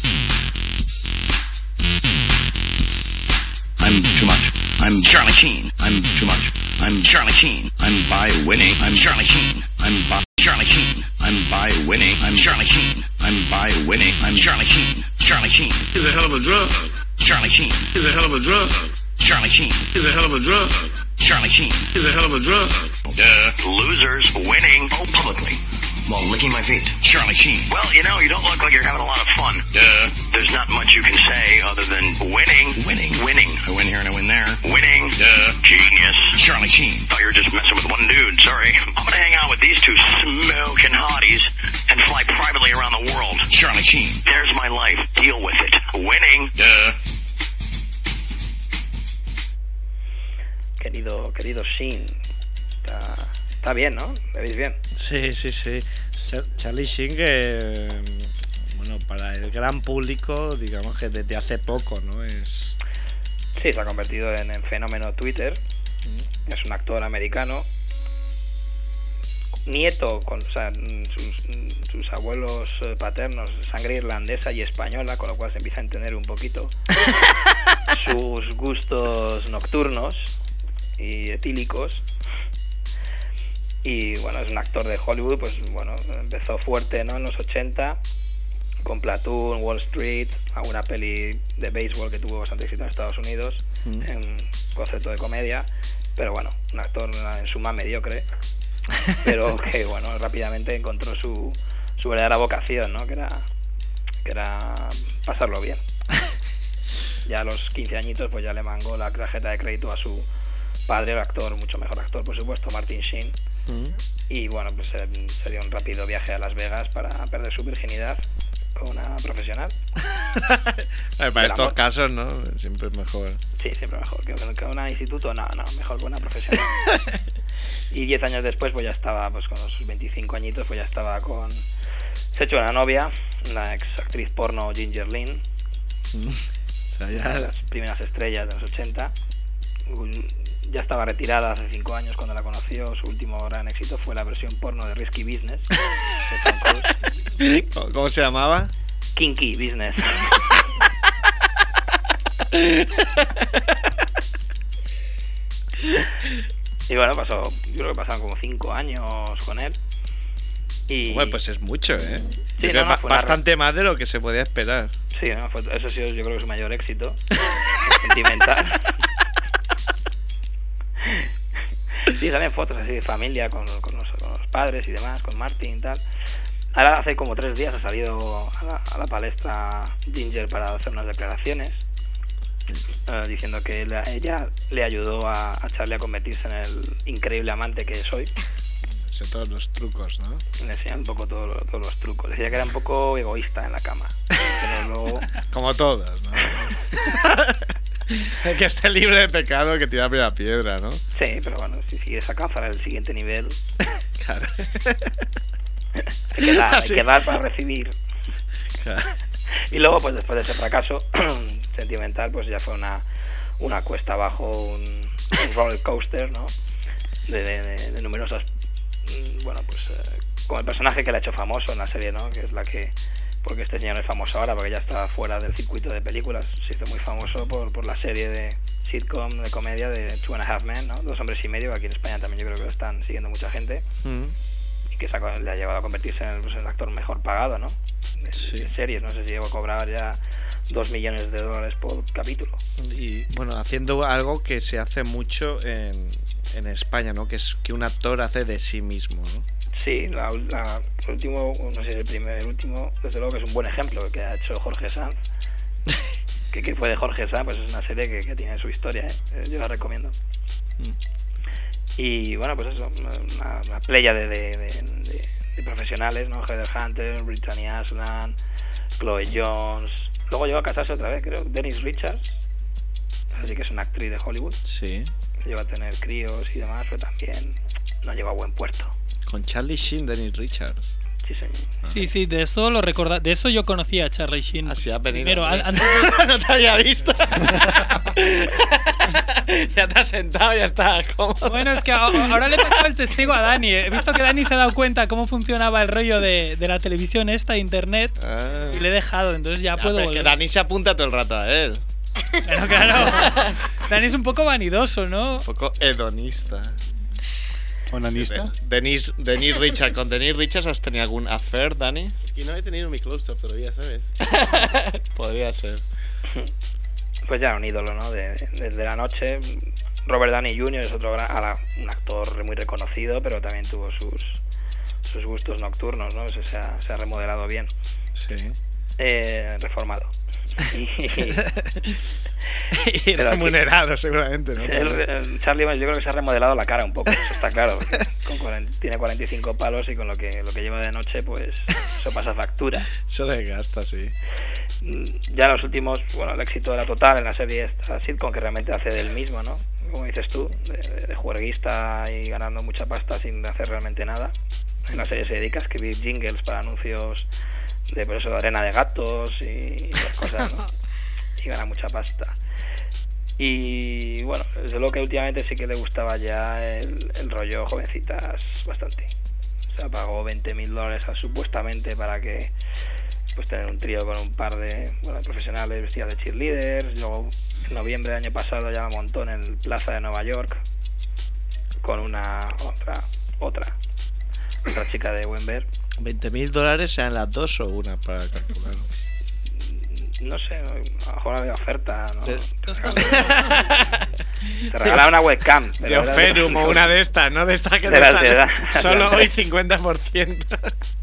I'm too much. I'm Charlie Sheen. I'm too much. I'm Charlie Sheen. I'm by winning. I'm Charlie Sheen. I'm by Charlie Sheen. I'm by winning. I'm Charlie Sheen. I'm by winning. I'm Charlie Sheen. Charlie Sheen. He's a hell of a drug. Charlie Sheen. He's a hell of a drug. Charlie Sheen. He's a hell of a drug. Charlie Sheen. He's a hell of a drug. Losers winning. Oh, publicly. While licking my feet. Charlie Sheen. Well, you know, you don't look like you're having a lot of fun. There's not much you can say other than winning. Winning. I win here and I win there. Winning. Genius. Charlie Sheen. Thought you were just messing with one dude. Sorry. I'm gonna hang out with these two smoking hotties and fly privately around the world. Charlie Sheen. There's my life. Deal with it. Winning. Querido Sheen. Está bien, ¿no? ¿Le veis bien? Sí. Charlie Sheen que... Bueno, para el gran público, digamos que desde hace poco, ¿no? Es... Sí, se ha convertido en el fenómeno Twitter. Es un actor americano. Nieto, sus abuelos paternos, sangre irlandesa y española, con lo cual se empieza a entender un poquito sus gustos nocturnos y etílicos. Y bueno, es un actor de Hollywood, pues bueno, empezó fuerte, ¿no? En los 80, con Platoon, Wall Street, alguna peli de béisbol que tuvo bastante éxito en Estados Unidos, en concepto de comedia, pero bueno, un actor en suma mediocre, pero que bueno, rápidamente encontró su verdadera vocación, ¿no? Que era pasarlo bien. Ya a los 15 añitos pues ya le mangó la tarjeta de crédito a su padre, el actor, mucho mejor actor por supuesto, Martin Sheen. Y bueno, pues sería un rápido viaje a Las Vegas para perder su virginidad con una profesional. Para estos casos, ¿no? Siempre es mejor. Sí, siempre mejor. Que un instituto, no, mejor con una profesional. Y 10 años después, pues ya estaba, pues con los 25 añitos, pues ya estaba con... Se ha hecho una novia, la ex actriz porno Ginger Lynn. O sea, ya... Una de las primeras estrellas de los 80. Ya estaba retirada hace 5 años cuando la conoció. Su último gran éxito fue la versión porno de Risky Business de Tom Cruise. ¿Cómo se llamaba? Kinky Business. Y bueno, yo creo que pasaron como 5 años con él. Y... Bueno, pues es mucho, ¿eh? Sí, es bastante más de lo que se podía esperar. Sí, ¿no? Eso sí, yo creo que es su mayor éxito sentimental. Sí, salen fotos así de familia con los padres y demás, con Martin y tal. Ahora hace como 3 días ha salido a la palestra Ginger para hacer unas declaraciones, diciendo que ella le ayudó a Charlie a convertirse en el increíble amante que soy. Sé todos los trucos, ¿no? Le enseñan un poco todos los trucos. Decía que era un poco egoísta en la cama. Pero luego... Como todos, ¿no? El que esté libre de pecado que tira la primera piedra, ¿no? Sí, pero bueno, si sigues a alcanzar el siguiente nivel... Claro. Hay que dar para recibir. Claro. Y luego, pues después de ese fracaso sentimental, pues ya fue una cuesta abajo, un roller coaster, ¿no? De numerosas... Bueno, pues como el personaje que le ha hecho famoso en la serie, ¿no? Que es la que... Porque este señor no es famoso ahora, porque ya está fuera del circuito de películas. Se hizo muy famoso por la serie de sitcom, de comedia de Two and a Half Men, ¿no? 2 hombres y medio, que aquí en España también yo creo que lo están siguiendo mucha gente. Y que le ha llevado a convertirse en el actor mejor pagado, ¿no? De series, no sé si llegó a cobrar ya $2 millones por capítulo. Y bueno, haciendo algo que se hace mucho en España, ¿no? Que es que un actor hace de sí mismo, ¿no? Sí, el último, no sé si el último, desde luego que es un buen ejemplo que ha hecho Jorge Sanz. que fue de Jorge Sanz, pues es una serie que tiene su historia, ¿eh? Yo la recomiendo. Y bueno, pues eso, una playa de profesionales, ¿no? Heather Hunter, Brittany Aslan, Chloe Jones. Luego llegó a casarse otra vez, creo, Denise Richards, así que es una actriz de Hollywood. Sí. Llegó a tener críos y demás, pero también no llegó a buen puerto. Con Charlie Sheen, Dennis Richards. Sí, señor. Sí, de eso lo recordaba. De eso yo conocía a Charlie Sheen. Así ha venido. Primero, no te había visto. Ya te has sentado, ya está cómodo. Bueno, es que ahora le he pasado el testigo a Dani. He visto que Dani se ha dado cuenta cómo funcionaba el rollo de la televisión esta, internet, y le he dejado, entonces ya puedo volver. Que Dani se apunta todo el rato a él. Claro. Dani es un poco vanidoso, ¿no? Un poco hedonista. ¿Onanista? Sí, Denise Richards. ¿Con Denise Richards has tenido algún affair, Dani? Es que no he tenido mi close-up todavía, ¿sabes? Podría ser. Pues ya un ídolo, ¿no? Desde la noche. Robert Downey Jr. es otro un actor muy reconocido, pero también tuvo sus gustos nocturnos, ¿no? Eso se ha remodelado bien. Sí. Reformado. Y remunerado, seguramente, ¿no? Charlie, yo creo que se ha remodelado la cara un poco, eso está claro. Tiene 45 palos y con lo que lleva de noche, pues eso pasa factura. Eso desgasta, sí. Ya en los últimos, bueno, el éxito era total en la serie esta sitcom, que realmente hace del mismo, ¿no? Como dices tú, de juerguista y ganando mucha pasta sin hacer realmente nada. En la serie se dedica a escribir jingles para anuncios de, por eso, de arena de gatos y esas cosas, ¿no? Y gana mucha pasta. Y bueno, desde luego que últimamente sí que le gustaba ya el rollo jovencitas bastante. O sea, pagó $20,000 supuestamente para que pues tener un trío con un par de profesionales vestidas de cheerleaders. Luego en noviembre del año pasado ya me montó en el Plaza de Nueva York con una otra chica de Wember. $20,000 sean las dos o una para calcular. No sé, a lo mejor había oferta, ¿no? Te regalaba una webcam. De Oferum o una de estas, ¿no? De estas que te sale solo hoy 50%.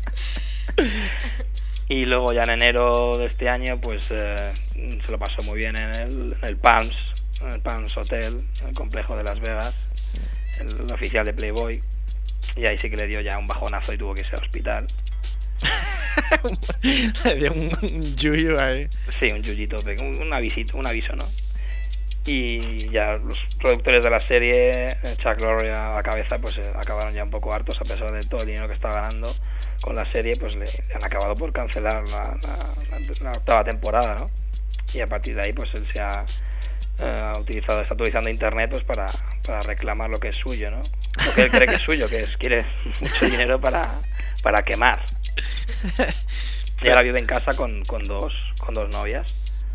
Y luego ya en enero de este año, pues se lo pasó muy bien en el Palms Hotel, en el complejo de Las Vegas, el oficial de Playboy. Y ahí sí que le dio ya un bajonazo y tuvo que irse al hospital. Le dio un yuyu ahí. Sí, un yuyito, un aviso, ¿no? Y ya los productores de la serie, Chuck Lorre a la cabeza, pues acabaron ya un poco hartos, a pesar de todo el dinero que estaba ganando con la serie, pues le han acabado por cancelar la octava temporada, ¿no? Y a partir de ahí pues él se ha está utilizando internet pues para reclamar lo que es suyo, ¿no? Lo que él cree que es suyo, quiere mucho dinero para quemar. Y ahora vive en casa con dos novias.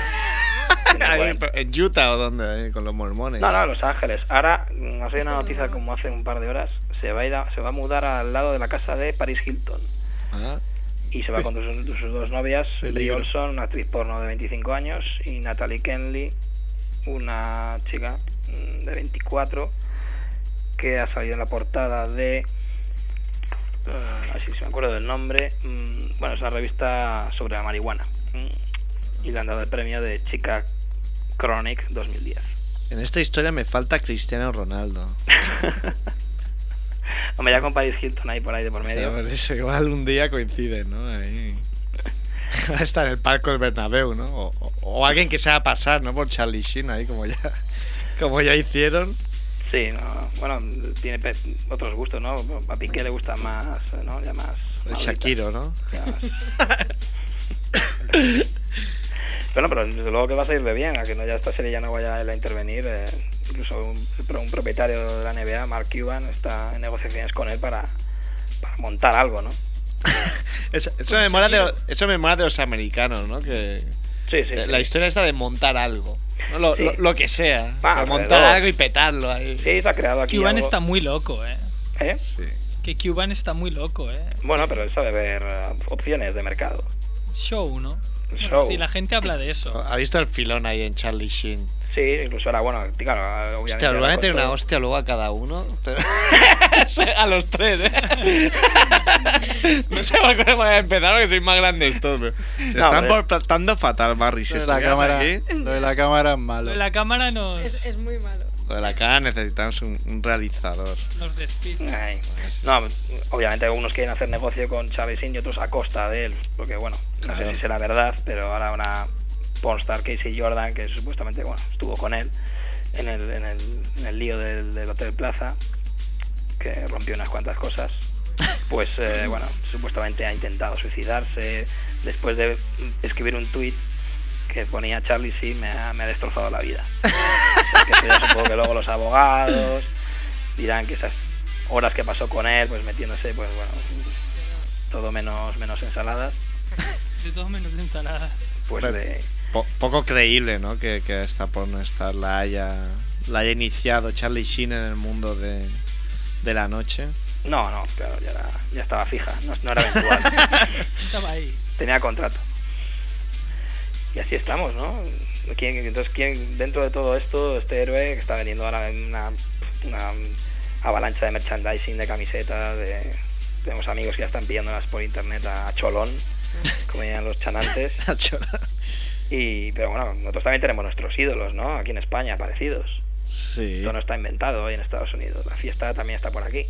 ¿En Utah o dónde? ¿Con los mormones? No, en Los Ángeles. Ahora, ha salido una noticia como hace un par de horas, se va a mudar al lado de la casa de Paris Hilton. Ah. Y se va con sus dos novias, Brie Olson, una actriz porno de 25 años, y Natalie Kenley, una chica de 24, que ha salido en la portada de... así se me acuerdo del nombre. Bueno, es una revista sobre la marihuana. Y le han dado el premio de Chica Chronic 2010. En esta historia me falta Cristiano Ronaldo. Hombre, ya con Paris Hilton ahí por medio. Por eso igual un día coincide, ¿no? Ahí va a estar en el palco del Bernabéu, ¿no? O alguien que se haga pasar, ¿no? Por Charlie Sheen ahí, como ya hicieron. Sí, no, bueno, tiene otros gustos, ¿no? A Piqué le gusta más, ¿no? Ya más... El Shakiro, ¿no? Bueno, pero desde luego que va a salir de bien, a que no ya esta serie ya no vaya a intervenir. Incluso un propietario de la NBA, Mark Cuban, está en negociaciones con él para montar algo, ¿no? Eso me mola de los americanos, ¿no? Que sí, la historia está de montar algo, ¿no? Lo que sea, montar algo y petarlo ahí. Sí, se ha creado aquí Cuban algo. Está muy loco, ¿eh? Sí. Que Cuban está muy loco, Bueno, pero él sabe ver opciones de mercado. Show, ¿no? Show. Sí, la gente habla de eso. ¿Ha visto el filón ahí en Charlie Sheen? Sí, incluso ahora, bueno, claro, obviamente... Hostia, le van a meter una hostia luego a cada uno. A los tres, No sé cómo voy a empezar porque sois más grandes todos. Se están portando fatal, Barry. Lo de la cámara es malo. Lo de la cámara no... Es muy malo. Lo de la cámara necesitamos un realizador. Nos despista. No, obviamente algunos quieren hacer negocio con Charlie Sheen y otros a costa de él. Porque bueno, no sé si será verdad, pero ahora una pornstar, Casey Jordan, que supuestamente estuvo con él en el lío del Hotel Plaza, que rompió unas cuantas cosas, pues bueno, supuestamente ha intentado suicidarse después de escribir un tuit que ponía Charlie Sheen me ha destrozado la vida. O sea, que supongo que luego los abogados dirán que esas horas que pasó con él, pues metiéndose, pues bueno, todo menos ensaladas. De todo menos ensaladas. Pues poco creíble, ¿no? Que esta pornostar la haya iniciado Charlie Sheen en el mundo de la noche. No, claro, ya estaba fija, no era eventual. Estaba ahí. Tenía contrato. Y así estamos, ¿no? Entonces, ¿quién dentro de todo esto, este héroe que está vendiendo ahora una avalancha de merchandising, de camisetas, tenemos amigos que ya están pidiéndolas por internet a cholón, como dirían los chanantes. Pero bueno, nosotros también tenemos nuestros ídolos, ¿no? Aquí en España, parecidos. Sí. Esto no está inventado hoy en Estados Unidos. La fiesta también está por aquí.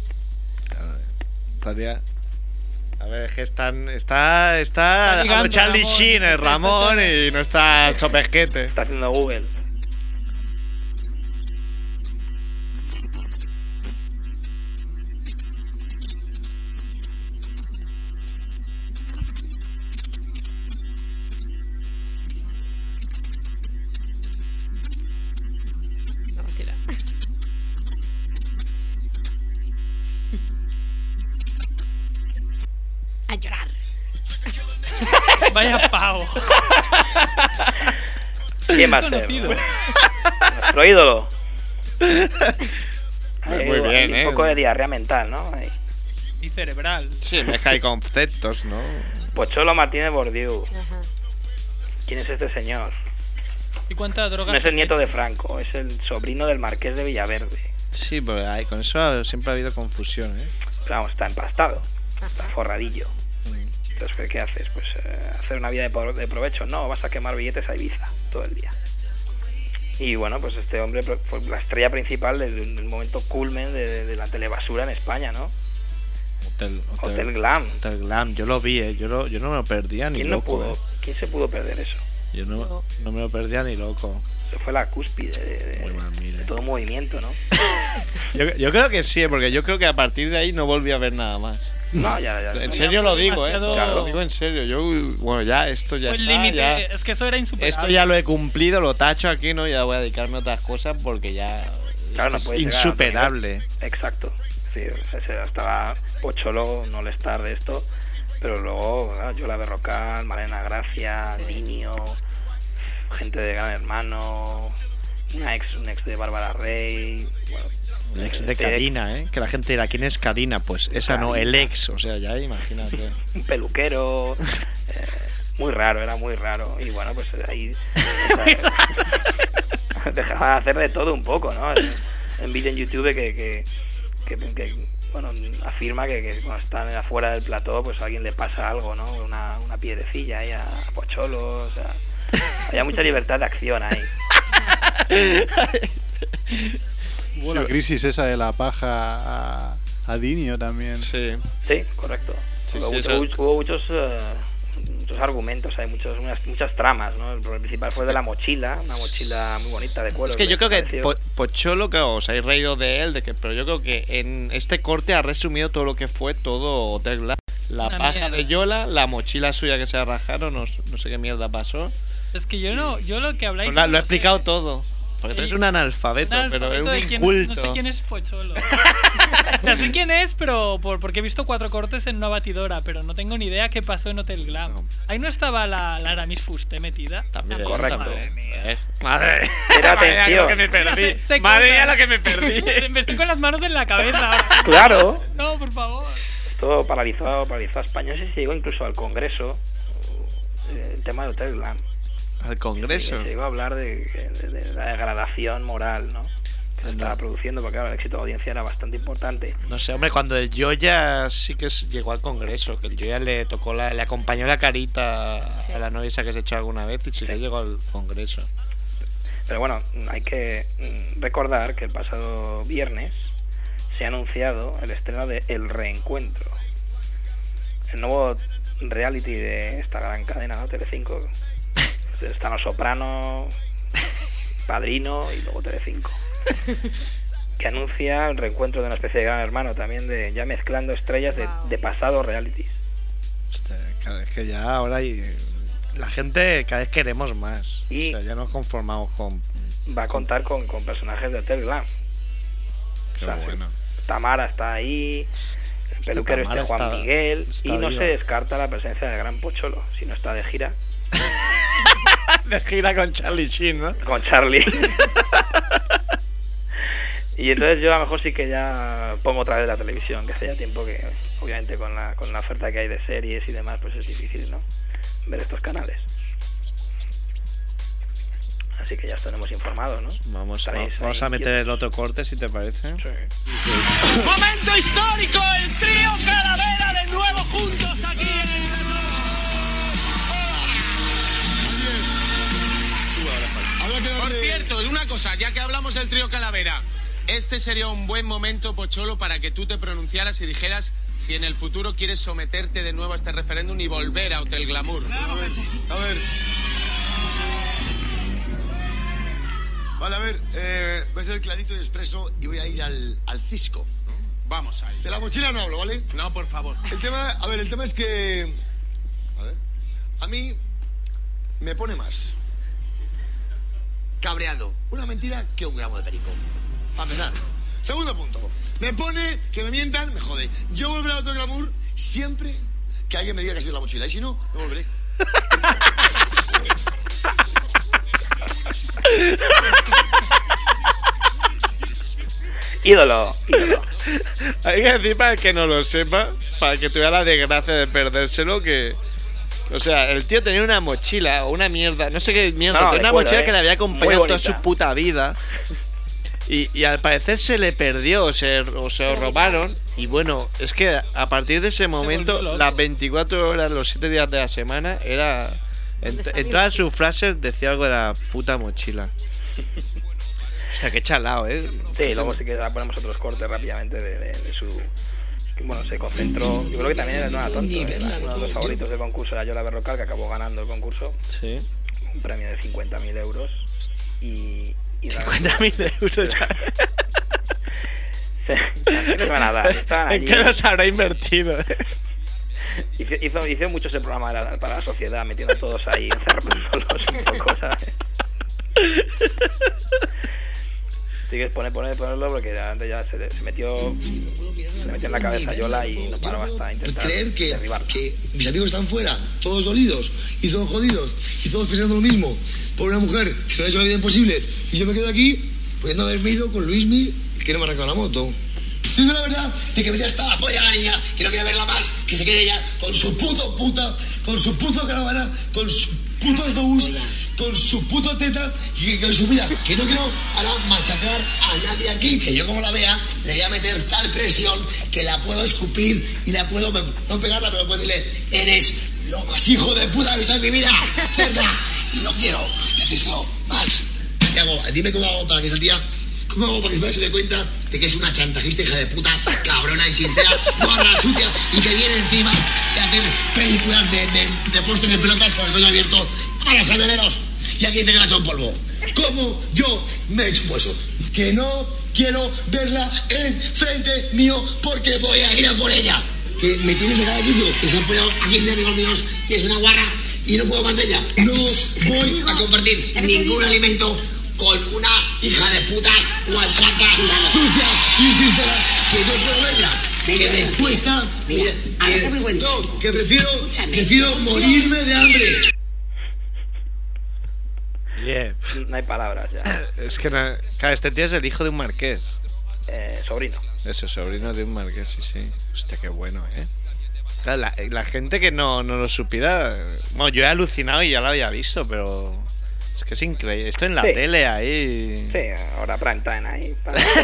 A ver, es que está ligando, Charlie Ramón, Sheen, el Ramón, y no está Sopesquete. Está haciendo Google. A llorar. Vaya pavo. ¿Quién va a ser? Nuestro ídolo. Muy bien, Un poco de diarrea mental, ¿no? Ahí. Y cerebral. Sí, mezcla hay conceptos, ¿no? Pocholo Martínez Bordiú. ¿Quién es este señor? ¿Y cuántas drogas? No es el nieto de Franco, es el sobrino del Marqués de Villaverde. Sí, pues con eso siempre ha habido confusión, ¿eh? Pero vamos, está empastado, está forradillo. Entonces, ¿qué haces? Pues hacer una vida de provecho. No, vas a quemar billetes a Ibiza todo el día. Y bueno, pues este hombre fue la estrella principal desde el momento culmen de la telebasura en España, ¿no? Hotel Glam. Hotel Glam, yo lo vi, yo no me lo perdía ni loco. ¿Quién se pudo perder eso? Yo no me lo perdía ni loco. Eso fue la cúspide de todo movimiento, ¿no? yo creo que sí, porque yo creo que a partir de ahí no volví a ver nada más. No, ya. En serio lo digo, demasiado- lo digo en serio. Bueno, ya esto ya Fue el está. límite, Ya, es que eso era insuperable. esto ya lo he cumplido, lo tacho aquí, ¿no? Ya voy a dedicarme a otras cosas porque ya Claro, no es puede llegar a otro insuperable. nivel. Exacto. Sí, o sea, estaba Pocholo, un all-star de esto, pero luego Yola Berrocal, Malena Gracia, Niño, gente de Gran Hermano, un ex de Bárbara Rey, bueno, El ex de Karina, que la gente dirá, ¿quién es Karina? Pues esa no, el ex, o sea, ya imagínate. un peluquero, muy raro, era muy raro, y bueno, pues ahí dejaba de hacer de todo un poco, ¿no? En vídeo en YouTube que bueno, afirma que cuando están afuera del plató, pues a alguien le pasa algo, ¿no? Una piedrecilla ahí a Pocholo, o sea, había mucha libertad de acción ahí. Hubo la crisis esa de la paja a Dinio también. Sí, correcto. Sí, Hubo muchos argumentos, hay muchas tramas, ¿no? El principal fue de la mochila, una mochila muy bonita de cuero. Es que yo creo que Pocholo, claro, os habéis reído de él, pero yo creo que en este corte ha resumido todo lo que fue todo Hotel Glam. La Una paja mierda. de Yola, la mochila suya que se arrajaron, no sé qué mierda pasó. Es que yo lo que habláis... Pues lo he no sé. explicado todo. Porque tú eres un analfabeto, pero es un de quién- inculto. No sé quién es Pocholo. No sé quién es, pero porque he visto 4 cortes en una batidora, pero no tengo ni idea qué pasó en Hotel Glam. Ahí no estaba la Aramis Fuste metida. También, correcto. Madre mía. Madre Pero madre mía, atención. lo que me perdí. Se Madre corta. mía, lo que me perdí. Me estoy con las manos en la cabeza ahora. Claro. No, por favor. Esto paralizó a España, no sé si llegó incluso al Congreso, el tema de Hotel Glam. Al Congreso. Se llegó a hablar de la degradación moral, ¿no? Que se estaba produciendo, porque claro, el éxito de audiencia era bastante importante. No sé, hombre, cuando el Joya sí que llegó al Congreso, que el Joya le tocó le acompañó la carita a la novia esa que se echó alguna vez y sí que llegó al Congreso. Pero bueno, hay que recordar que el pasado viernes se ha anunciado el estreno de El Reencuentro, el nuevo reality de esta gran cadena, ¿no? Telecinco. Están Los Soprano, Padrino y luego Telecinco, que anuncia el reencuentro de una especie de Gran Hermano también, de ya mezclando estrellas de pasados realities. Hostia, claro, es que ya ahora la gente cada vez queremos más. Y o sea, ya nos conformamos con... va a contar con personajes de Hotel Glam. Qué O sea, bueno. Tamara está ahí, el peluquero Tamara Juan está- Miguel, está y no viva. se descarta la presencia del gran Pocholo, si no está de gira. De gira con Charlie Sheen, ¿no? Con Charlie. Y entonces yo a lo mejor sí que ya pongo otra vez la televisión, que hace ya tiempo que, obviamente con la oferta que hay de series y demás, pues es difícil, ¿no? Ver estos canales. Así que ya estaremos informados, ¿no? Vamos Estaréis a ahí meter el otro corte, si te parece. Momento histórico, el trío Calavera de nuevo juntos aquí en el... Por cierto, una cosa, ya que hablamos del trío Calavera, este sería un buen momento, Pocholo, para que tú te pronunciaras y dijeras si en el futuro quieres someterte de nuevo a este referéndum y volver a Hotel Glamour. A ver. Vale, a ver, voy a ser clarito y expreso y voy a ir al Cisco. Vamos ahí. De la mochila no hablo, ¿vale? No, por favor. El tema es que... A mí me pone más cabreado una mentira que un gramo de perico. Para empezar. Segundo punto. Me pone que me mientan, me jode. Yo volveré a Hotel Glamour siempre que alguien me diga que ha sido la mochila. Y si no, me volveré. Ídolo. Hay que decir para el que no lo sepa, para que tuviera la desgracia de perdérselo, que... O sea, el tío tenía una mochila o una mierda, no sé qué mierda, No, tenía una recuerdo, mochila que le había acompañado muy toda su bonita. puta vida. Y al parecer se le perdió o se lo robaron. Y bueno, es que a partir de ese momento, volvió loco. las 24 horas, los 7 días de la semana, era... En todas sus frases decía algo de la puta mochila. O sea, qué chalao, ¿eh? Sí, luego sí que ponemos otros cortes rápidamente de su bueno, se concentró. Yo creo que también no era tonto. Uno de los favoritos del concurso era Yola Berrocal, que acabó ganando el concurso. Sí. Un premio de 50.000 euros. Y 50.000 euros. ¿Qué les van a dar? Estaban ¿En allí. qué los habrá invertido? Hizo mucho ese programa para la sociedad, metiendo a todos ahí, encerrándolos un poco, ¿sabes? Sí que ponerlo porque antes ya se metió en la cabeza Yola y no paró hasta intentar Creer que derribarlo. mis amigos están fuera, todos dolidos y todos jodidos y todos pensando lo mismo por una mujer que me ha hecho la vida imposible y yo me quedo aquí pudiendo haberme ido con Luismi que no me ha arrancado la moto. Estoy la verdad de que me ya está la polla a la niña, que no quiere verla más, que se quede ella con su con su puto caravana, con su puto autobús, con su puto teta y con su vida. Que no quiero ahora machacar a nadie aquí, que yo como la vea, le voy a meter tal presión que la puedo escupir y la puedo, no pegarla, pero puedo decirle, eres lo más hijo de puta que he visto en mi vida, cerda, y no quiero, necesito más. ¿Qué hago? Dime cómo hago para que esa tía... ¿Cómo hago para que se dé cuenta de que es una chantajista hija de puta, cabrona y sincera, gorra sucia y que viene encima de hacer películas de postes en pelotas con el cuello abierto a los camioneros? Y aquí dice que la ha hecho un polvo. ¿Cómo yo me he hecho un hueso? Que no quiero verla en frente mío porque voy a ir a por ella. Que me tienes de cada equipo, que se han apoyado a 15 amigos míos y es una guarra y no puedo más de ella. No voy a compartir ningún alimento con una hija de puta guachapa, sucia y sincera, que no puedo verla, que me cuesta, que prefiero morirme de hambre. Yeah. No hay palabras ya. Es que, claro, este tío es el hijo de un marqués. Sobrino. Eso, sobrino de un marqués, sí. Hostia, qué bueno, Claro, la gente que no lo supiera... Bueno, yo he alucinado y ya lo había visto, pero... Es que es increíble. Esto en la tele ahí... Sí, ahora prime time ahí.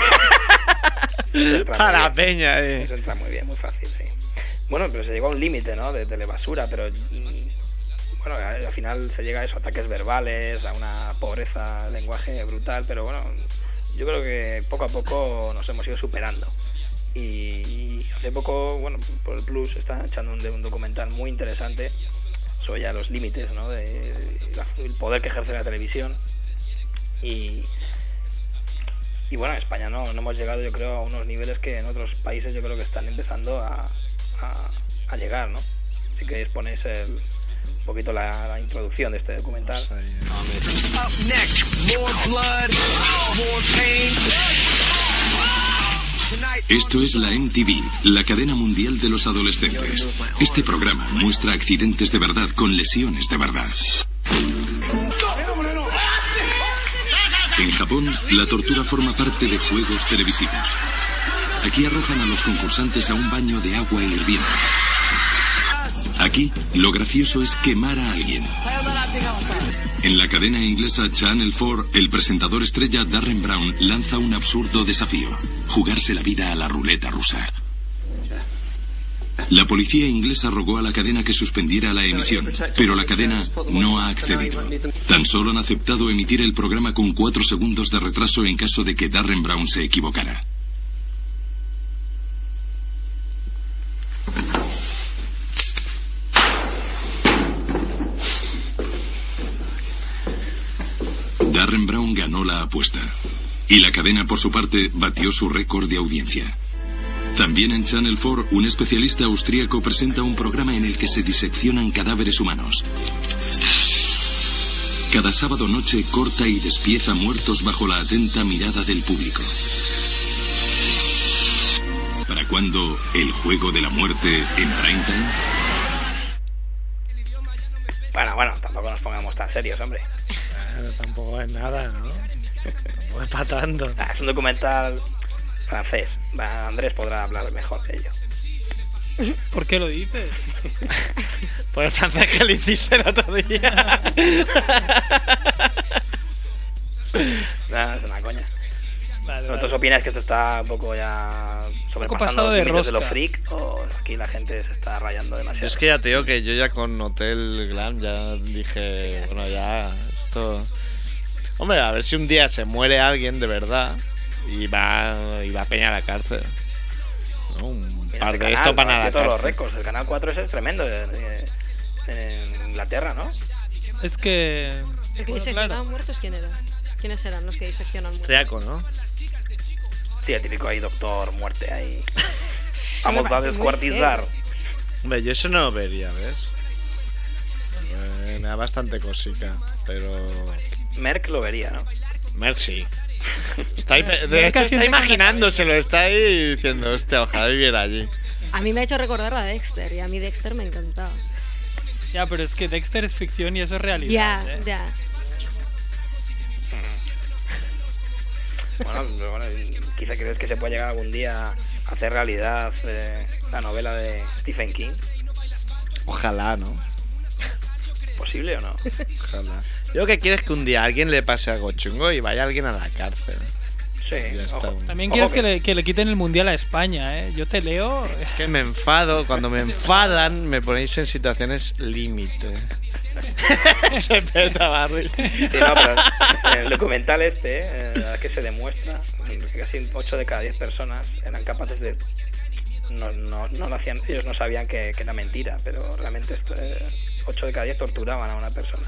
Para la peña, Eso entra muy bien, muy fácil, sí. Bueno, pero se llegó a un límite, ¿no? De telebasura, pero... Bueno, al final se llega a eso, ataques verbales, a una pobreza de lenguaje brutal, pero bueno, yo creo que poco a poco nos hemos ido superando. Y hace poco, bueno, por el Plus está echando un documental muy interesante sobre ya los límites, ¿no? El poder que ejerce la televisión. Y bueno, en España no hemos llegado, yo creo, a unos niveles que en otros países yo creo que están empezando a llegar, ¿no? Si queréis ponéis un poquito la introducción de este documental. Up next, more blood, more pain. Esto es la MTV, la cadena mundial de los adolescentes. Este programa muestra accidentes de verdad con lesiones de verdad. En Japón, la tortura forma parte de juegos televisivos. Aquí arrojan a los concursantes a un baño de agua hirviendo. Aquí, lo gracioso es quemar a alguien. En la cadena inglesa Channel 4, el presentador estrella Darren Brown lanza un absurdo desafío: jugarse la vida a la ruleta rusa. La policía inglesa rogó a la cadena que suspendiera la emisión, pero la cadena no ha accedido. Tan solo han aceptado emitir el programa con 4 segundos de retraso en caso de que Darren Brown se equivocara. Darren Brown ganó la apuesta. Y la cadena, por su parte, batió su récord de audiencia. También en Channel 4, un especialista austríaco presenta un programa en el que se diseccionan cadáveres humanos. Cada sábado noche corta y despieza muertos bajo la atenta mirada del público. ¿Para cuándo el juego de la muerte en prime time? Bueno, tampoco nos pongamos tan serios, hombre. Tampoco es nada, ¿no? Tampoco es para tanto. Es un documental francés. Andrés podrá hablar mejor que yo. ¿Por qué lo dices? Por el francés que le hiciste el otro día. No, es una coña. Vale, ¿Vosotros opináis que esto está un poco ya sobrepasando pasado los de límites de lo rosca. freak? ¿O aquí la gente se está rayando demasiado? Es que ya te digo que yo ya con Hotel Glam ya dije, bueno, ya esto... Hombre, a ver si un día se muere alguien de verdad y va a peñar a la cárcel, ¿no? Un Par de esto para nada. Todos los récords. El Canal 4 ese es tremendo en Inglaterra, ¿no? Es que... ¿El que diseccionaba muertos quién era? ¿Quiénes eran los que diseccionan muertos? Triaco, ¿no? Sí, el típico ahí, doctor, muerte ahí. Vamos a descuartizar. Hombre, yo eso no lo vería, ¿ves? Me da bastante cosica, pero... Merck lo vería, ¿no? Merck sí. De hecho está imaginándoselo, está ahí diciendo, hostia, ojalá viviera allí. A mí me ha hecho recordar a Dexter, y a mí Dexter me encantaba. Ya, pero es que Dexter es ficción y eso es realidad. Ya. Bueno, quizá crees que se puede llegar algún día a hacer realidad la novela de Stephen King. Ojalá, ¿no? ¿Posible o no? Ojalá. Yo lo que quiero es que un día a alguien le pase algo chungo y vaya alguien a la cárcel. Sí, ojo. También quieres que le quiten el mundial a España, ¿eh? Yo te leo. Es que me enfado. Cuando me enfadan, me ponéis en situaciones límite. Se peta, Barry. Sí, no, pero en el documental que se demuestra que casi 8 de cada 10 personas eran capaces de... No lo hacían, ellos no sabían que era mentira, pero realmente 8 de cada 10 torturaban a una persona.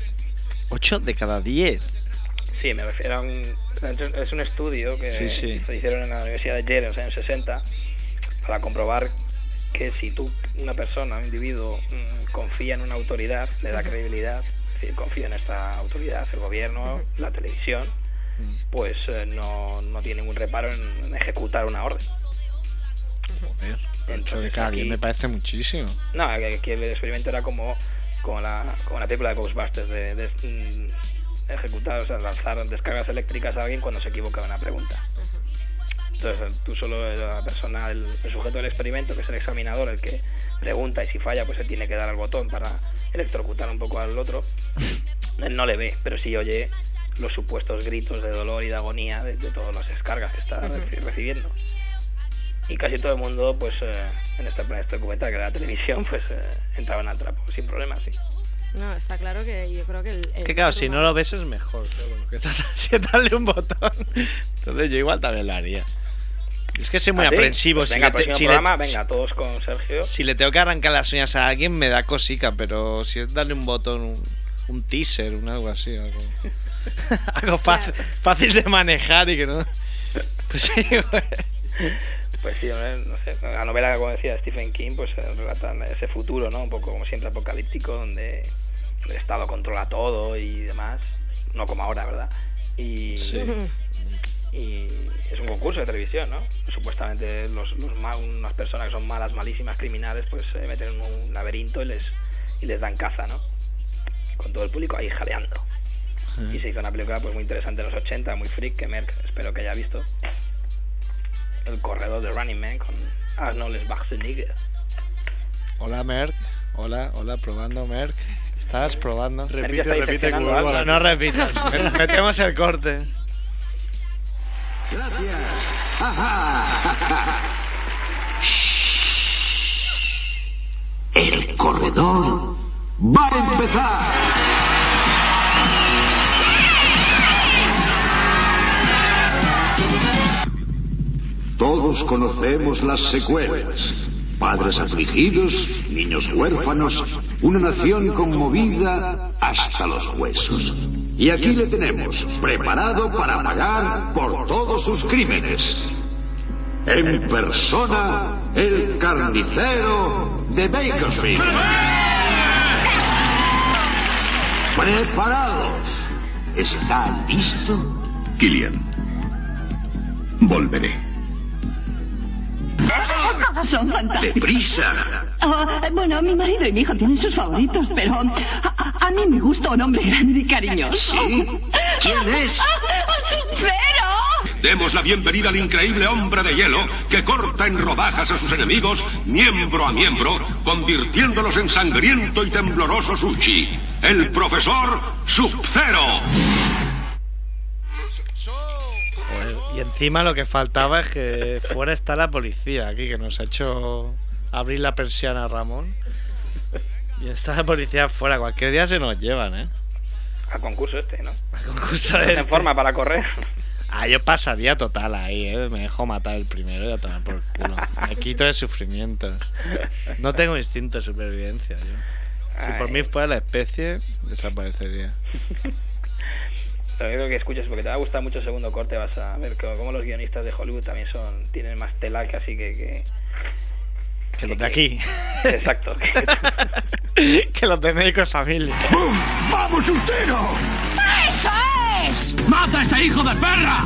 8 de cada 10. Sí, me refiero es un estudio que se hicieron en la Universidad de Yale en los años 60 para comprobar que si una persona, un individuo, confía en una autoridad, le da credibilidad, es decir, confía en esta autoridad, el gobierno, la televisión, pues no tiene ningún reparo en ejecutar una orden. Joder, 8 de cada 10 me parece muchísimo. No, aquí el experimento era como la película de Ghostbusters de ejecutar, o sea, lanzar descargas eléctricas a alguien cuando se equivoca en una pregunta. Entonces tú solo, la persona, el sujeto del experimento, que es el examinador, el que pregunta, y si falla pues se tiene que dar al botón para electrocutar un poco al otro. Él no le ve, pero sí oye los supuestos gritos de dolor y de agonía de todas las descargas que está recibiendo. Y casi todo el mundo, pues en este documental, que era la televisión, pues entraban al trapo sin problemas, sí. No, está claro que yo creo que que claro, si no lo ves es mejor, claro, que trata de darle un botón. Entonces yo igual también lo haría. Es que soy muy aprensivo. Pues venga, venga, todos con Sergio. Si le tengo que arrancar las uñas a alguien me da cosica, pero si es darle un botón, un teaser, algo así, algo fácil de manejar y que no... Pues sí, güey. Pues sí, no sé, la novela, como decía Stephen King, pues relata ese futuro, ¿no? Un poco como siempre apocalíptico, donde el Estado controla todo y demás, no como ahora, ¿verdad? Y es un concurso de televisión, ¿no? Supuestamente unas personas que son malas, malísimas, criminales, pues se meten en un laberinto y les dan caza, ¿no? Con todo el público ahí jaleando. Y se hizo una película pues muy interesante en los 80, muy freak, que Merck espero que haya visto. El corredor de Running Man con Arnold Schwarzenegger. Hola Merck, hola, probando Merck. ¿Estás probando? Repite, no repitas, metemos el corte. Gracias. El corredor va a empezar. Todos conocemos las secuelas. Padres afligidos, niños huérfanos, una nación conmovida hasta los huesos. Y aquí le tenemos, preparado para pagar por todos sus crímenes. En persona, el carnicero de Bakersfield. ¿Preparados? ¿Está listo? Killian, volveré. Son fantásticos. ¡Deprisa! Bueno, mi marido y mi hijo tienen sus favoritos, pero a mí me gusta un hombre grande y cariñoso. ¿Sí? ¿Quién es? ¡Super! Demos la bienvenida al increíble hombre de hielo que corta en rodajas a sus enemigos, miembro a miembro, convirtiéndolos en sangriento y tembloroso sushi. El profesor Sub-Zero. Y encima lo que faltaba es que fuera está la policía aquí, que nos ha hecho abrir la persiana a Ramón. Y está la policía afuera, cualquier día se nos llevan, ¿eh? Al concurso ¿no? Al concurso en forma para correr. Yo pasaría total ahí, me dejo matar el primero y a tomar por culo. Me quito de sufrimientos. No tengo instinto de supervivencia, yo. Si por mí fuera la especie, desaparecería. Lo único que escuches, porque te va a gustar mucho el segundo corte, vas a ver cómo los guionistas de Hollywood también tienen más tela que así que los de aquí. Exacto. Que los de Médico de Familia. ¡Vamos, Sustero! ¡Eso es! ¡Mata a ese hijo de perra!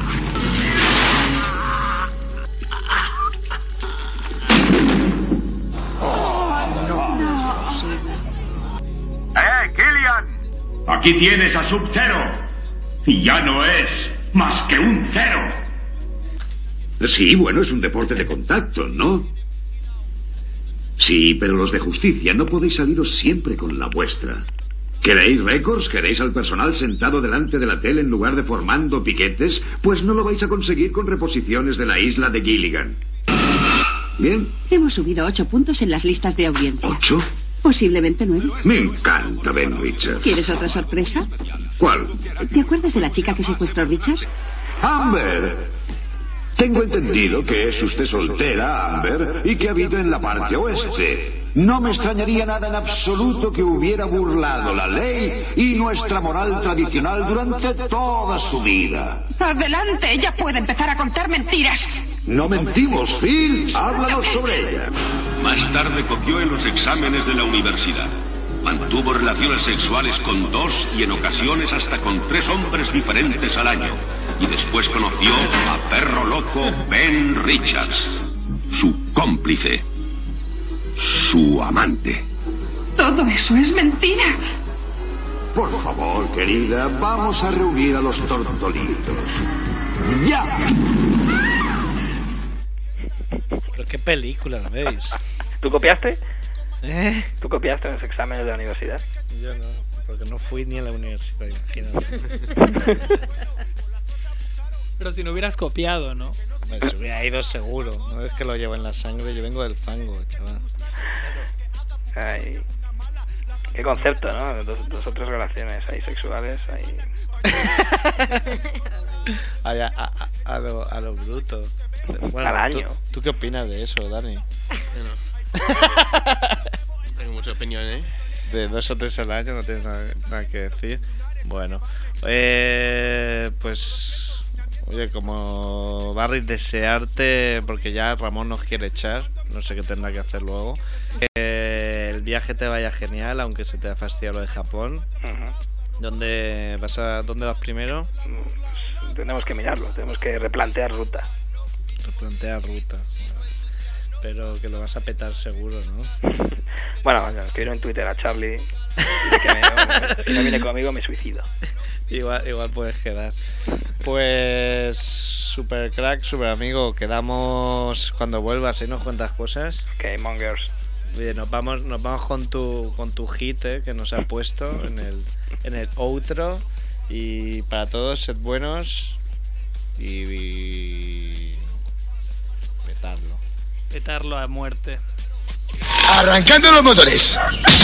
Killian! Aquí tienes a Sub-Zero. Y ya no es más que un cero. Sí, bueno, es un deporte de contacto, ¿no? Sí, pero los de justicia no podéis saliros siempre con la vuestra. ¿Queréis récords? ¿Queréis al personal sentado delante de la tele en lugar de formando piquetes? Pues no lo vais a conseguir con reposiciones de la isla de Gilligan. ¿Bien? Hemos subido 8 puntos en las listas de audiencia. ¿8? Posiblemente 9. Me encanta Ben Richards. ¿Quieres otra sorpresa? ¿Cuál? ¿Te acuerdas de la chica que secuestró Richards? Amber. Tengo entendido que es usted soltera, Amber, y que habita en la parte oeste. No me extrañaría nada en absoluto que hubiera burlado la ley y nuestra moral tradicional durante toda su vida. Adelante, ella puede empezar a contar mentiras. No mentimos, Phil. Háblanos sobre ella. Más tarde copió en los exámenes de la universidad. Mantuvo relaciones sexuales con 2 y en ocasiones hasta con 3 hombres diferentes al año. Y después conoció a perro loco Ben Richards, su cómplice, su amante. Todo eso es mentira. Por favor, querida, vamos a reunir a los tortolitos. ¡Ya! ¿Pero qué película veis? ¿Tú copiaste? ¿Tú copiaste en los exámenes de la universidad? Yo no, porque no fui ni a la universidad, imagínate. Pero si no hubieras copiado, ¿no? Me hubiera ido seguro. No es que lo llevo en la sangre, yo vengo del fango, chaval. Ay, qué concepto, ¿no? Dos o tres relaciones ahí sexuales, ahí. Ay, a lo bruto. Bueno, al año. ¿Tú qué opinas de eso, Dani? Tengo mucha opinión, ¿eh? De 2 o 3 al año no tienes nada que decir. Bueno, pues... Oye, como Barry, desearte, porque ya Ramón nos quiere echar, no sé qué tendrá que hacer luego, que el viaje te vaya genial, aunque se te ha fastidiado lo de Japón. ¿Dónde vas primero? Tenemos que mirarlo, tenemos que replantear ruta. Pero que lo vas a petar seguro, ¿no? Bueno, escribo en Twitter a Charlie que si no viene conmigo me suicido. Igual puedes quedar. Pues super crack, super amigo, quedamos cuando vuelvas y nos cuentas cosas. Ok, Mongers. Bien, nos vamos con tu hit, que nos ha puesto en el outro. Y para todos, sed buenos y petarlo a muerte. Arrancando los motores.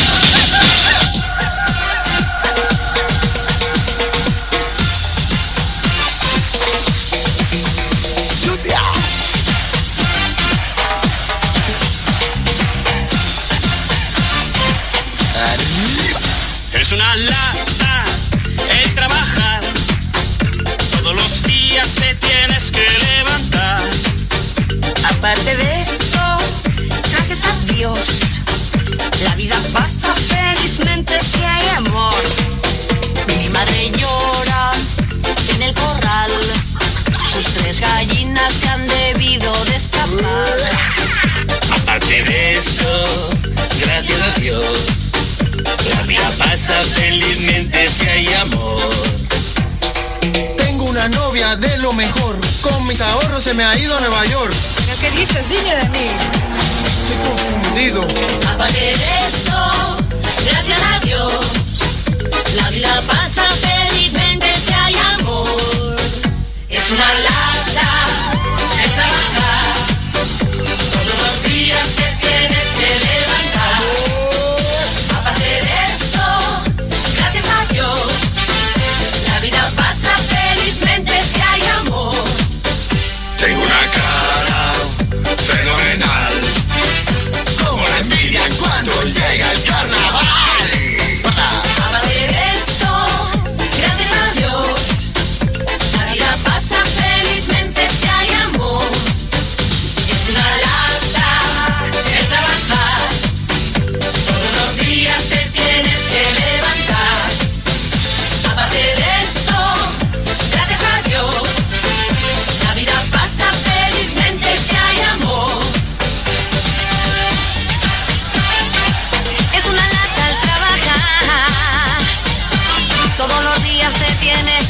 Es una lata el trabajar. Todos los días te tienes que levantar. Aparte de esto, gracias a Dios, la vida pasa felizmente si hay amor. Mi madre llora en el corral. Sus 3 gallinas se han debido de escapar. Aparte de esto, gracias a Dios, la vida pasa felizmente si hay amor. Tengo una novia de lo mejor. Con mis ahorros se me ha ido a Nueva York. ¿Qué dices? Dime de mí. Estoy confundido. Aparte de eso, gracias a Dios, la vida pasa felizmente si hay amor. Es una lata de trabajar. Todos los días te tienes que levantar. Aparte de eso, gracias a Dios, la vida pasa felizmente si hay amor.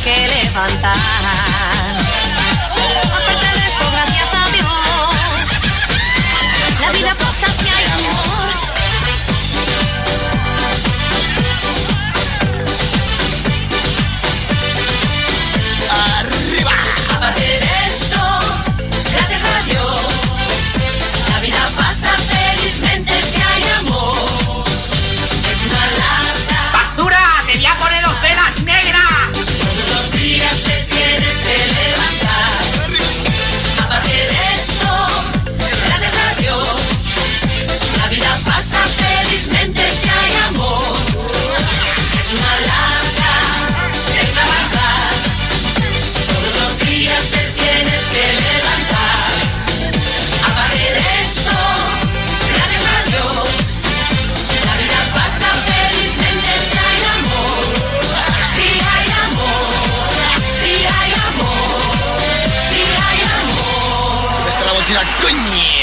que levantar. Aparte de esto, gracias a Dios, la vida pasa si hay amor. Arriba. Aparte de esto, gracias a Dios, la vida pasa felizmente si hay amor. Es una lata. ¡Basura! ¡Te voy a poner los velas negras! Todos los días te tienes que levantar. Aparte de esto, gracias a Dios, la vida pasa felizmente si hay amor. Es una lata de trabajar. Todos los días te tienes que levantar. Aparte de esto, gracias a Dios, la vida pasa felizmente si hay amor. Si hay amor, si hay amor, si hay amor. ¿Dónde está la mochila, coño?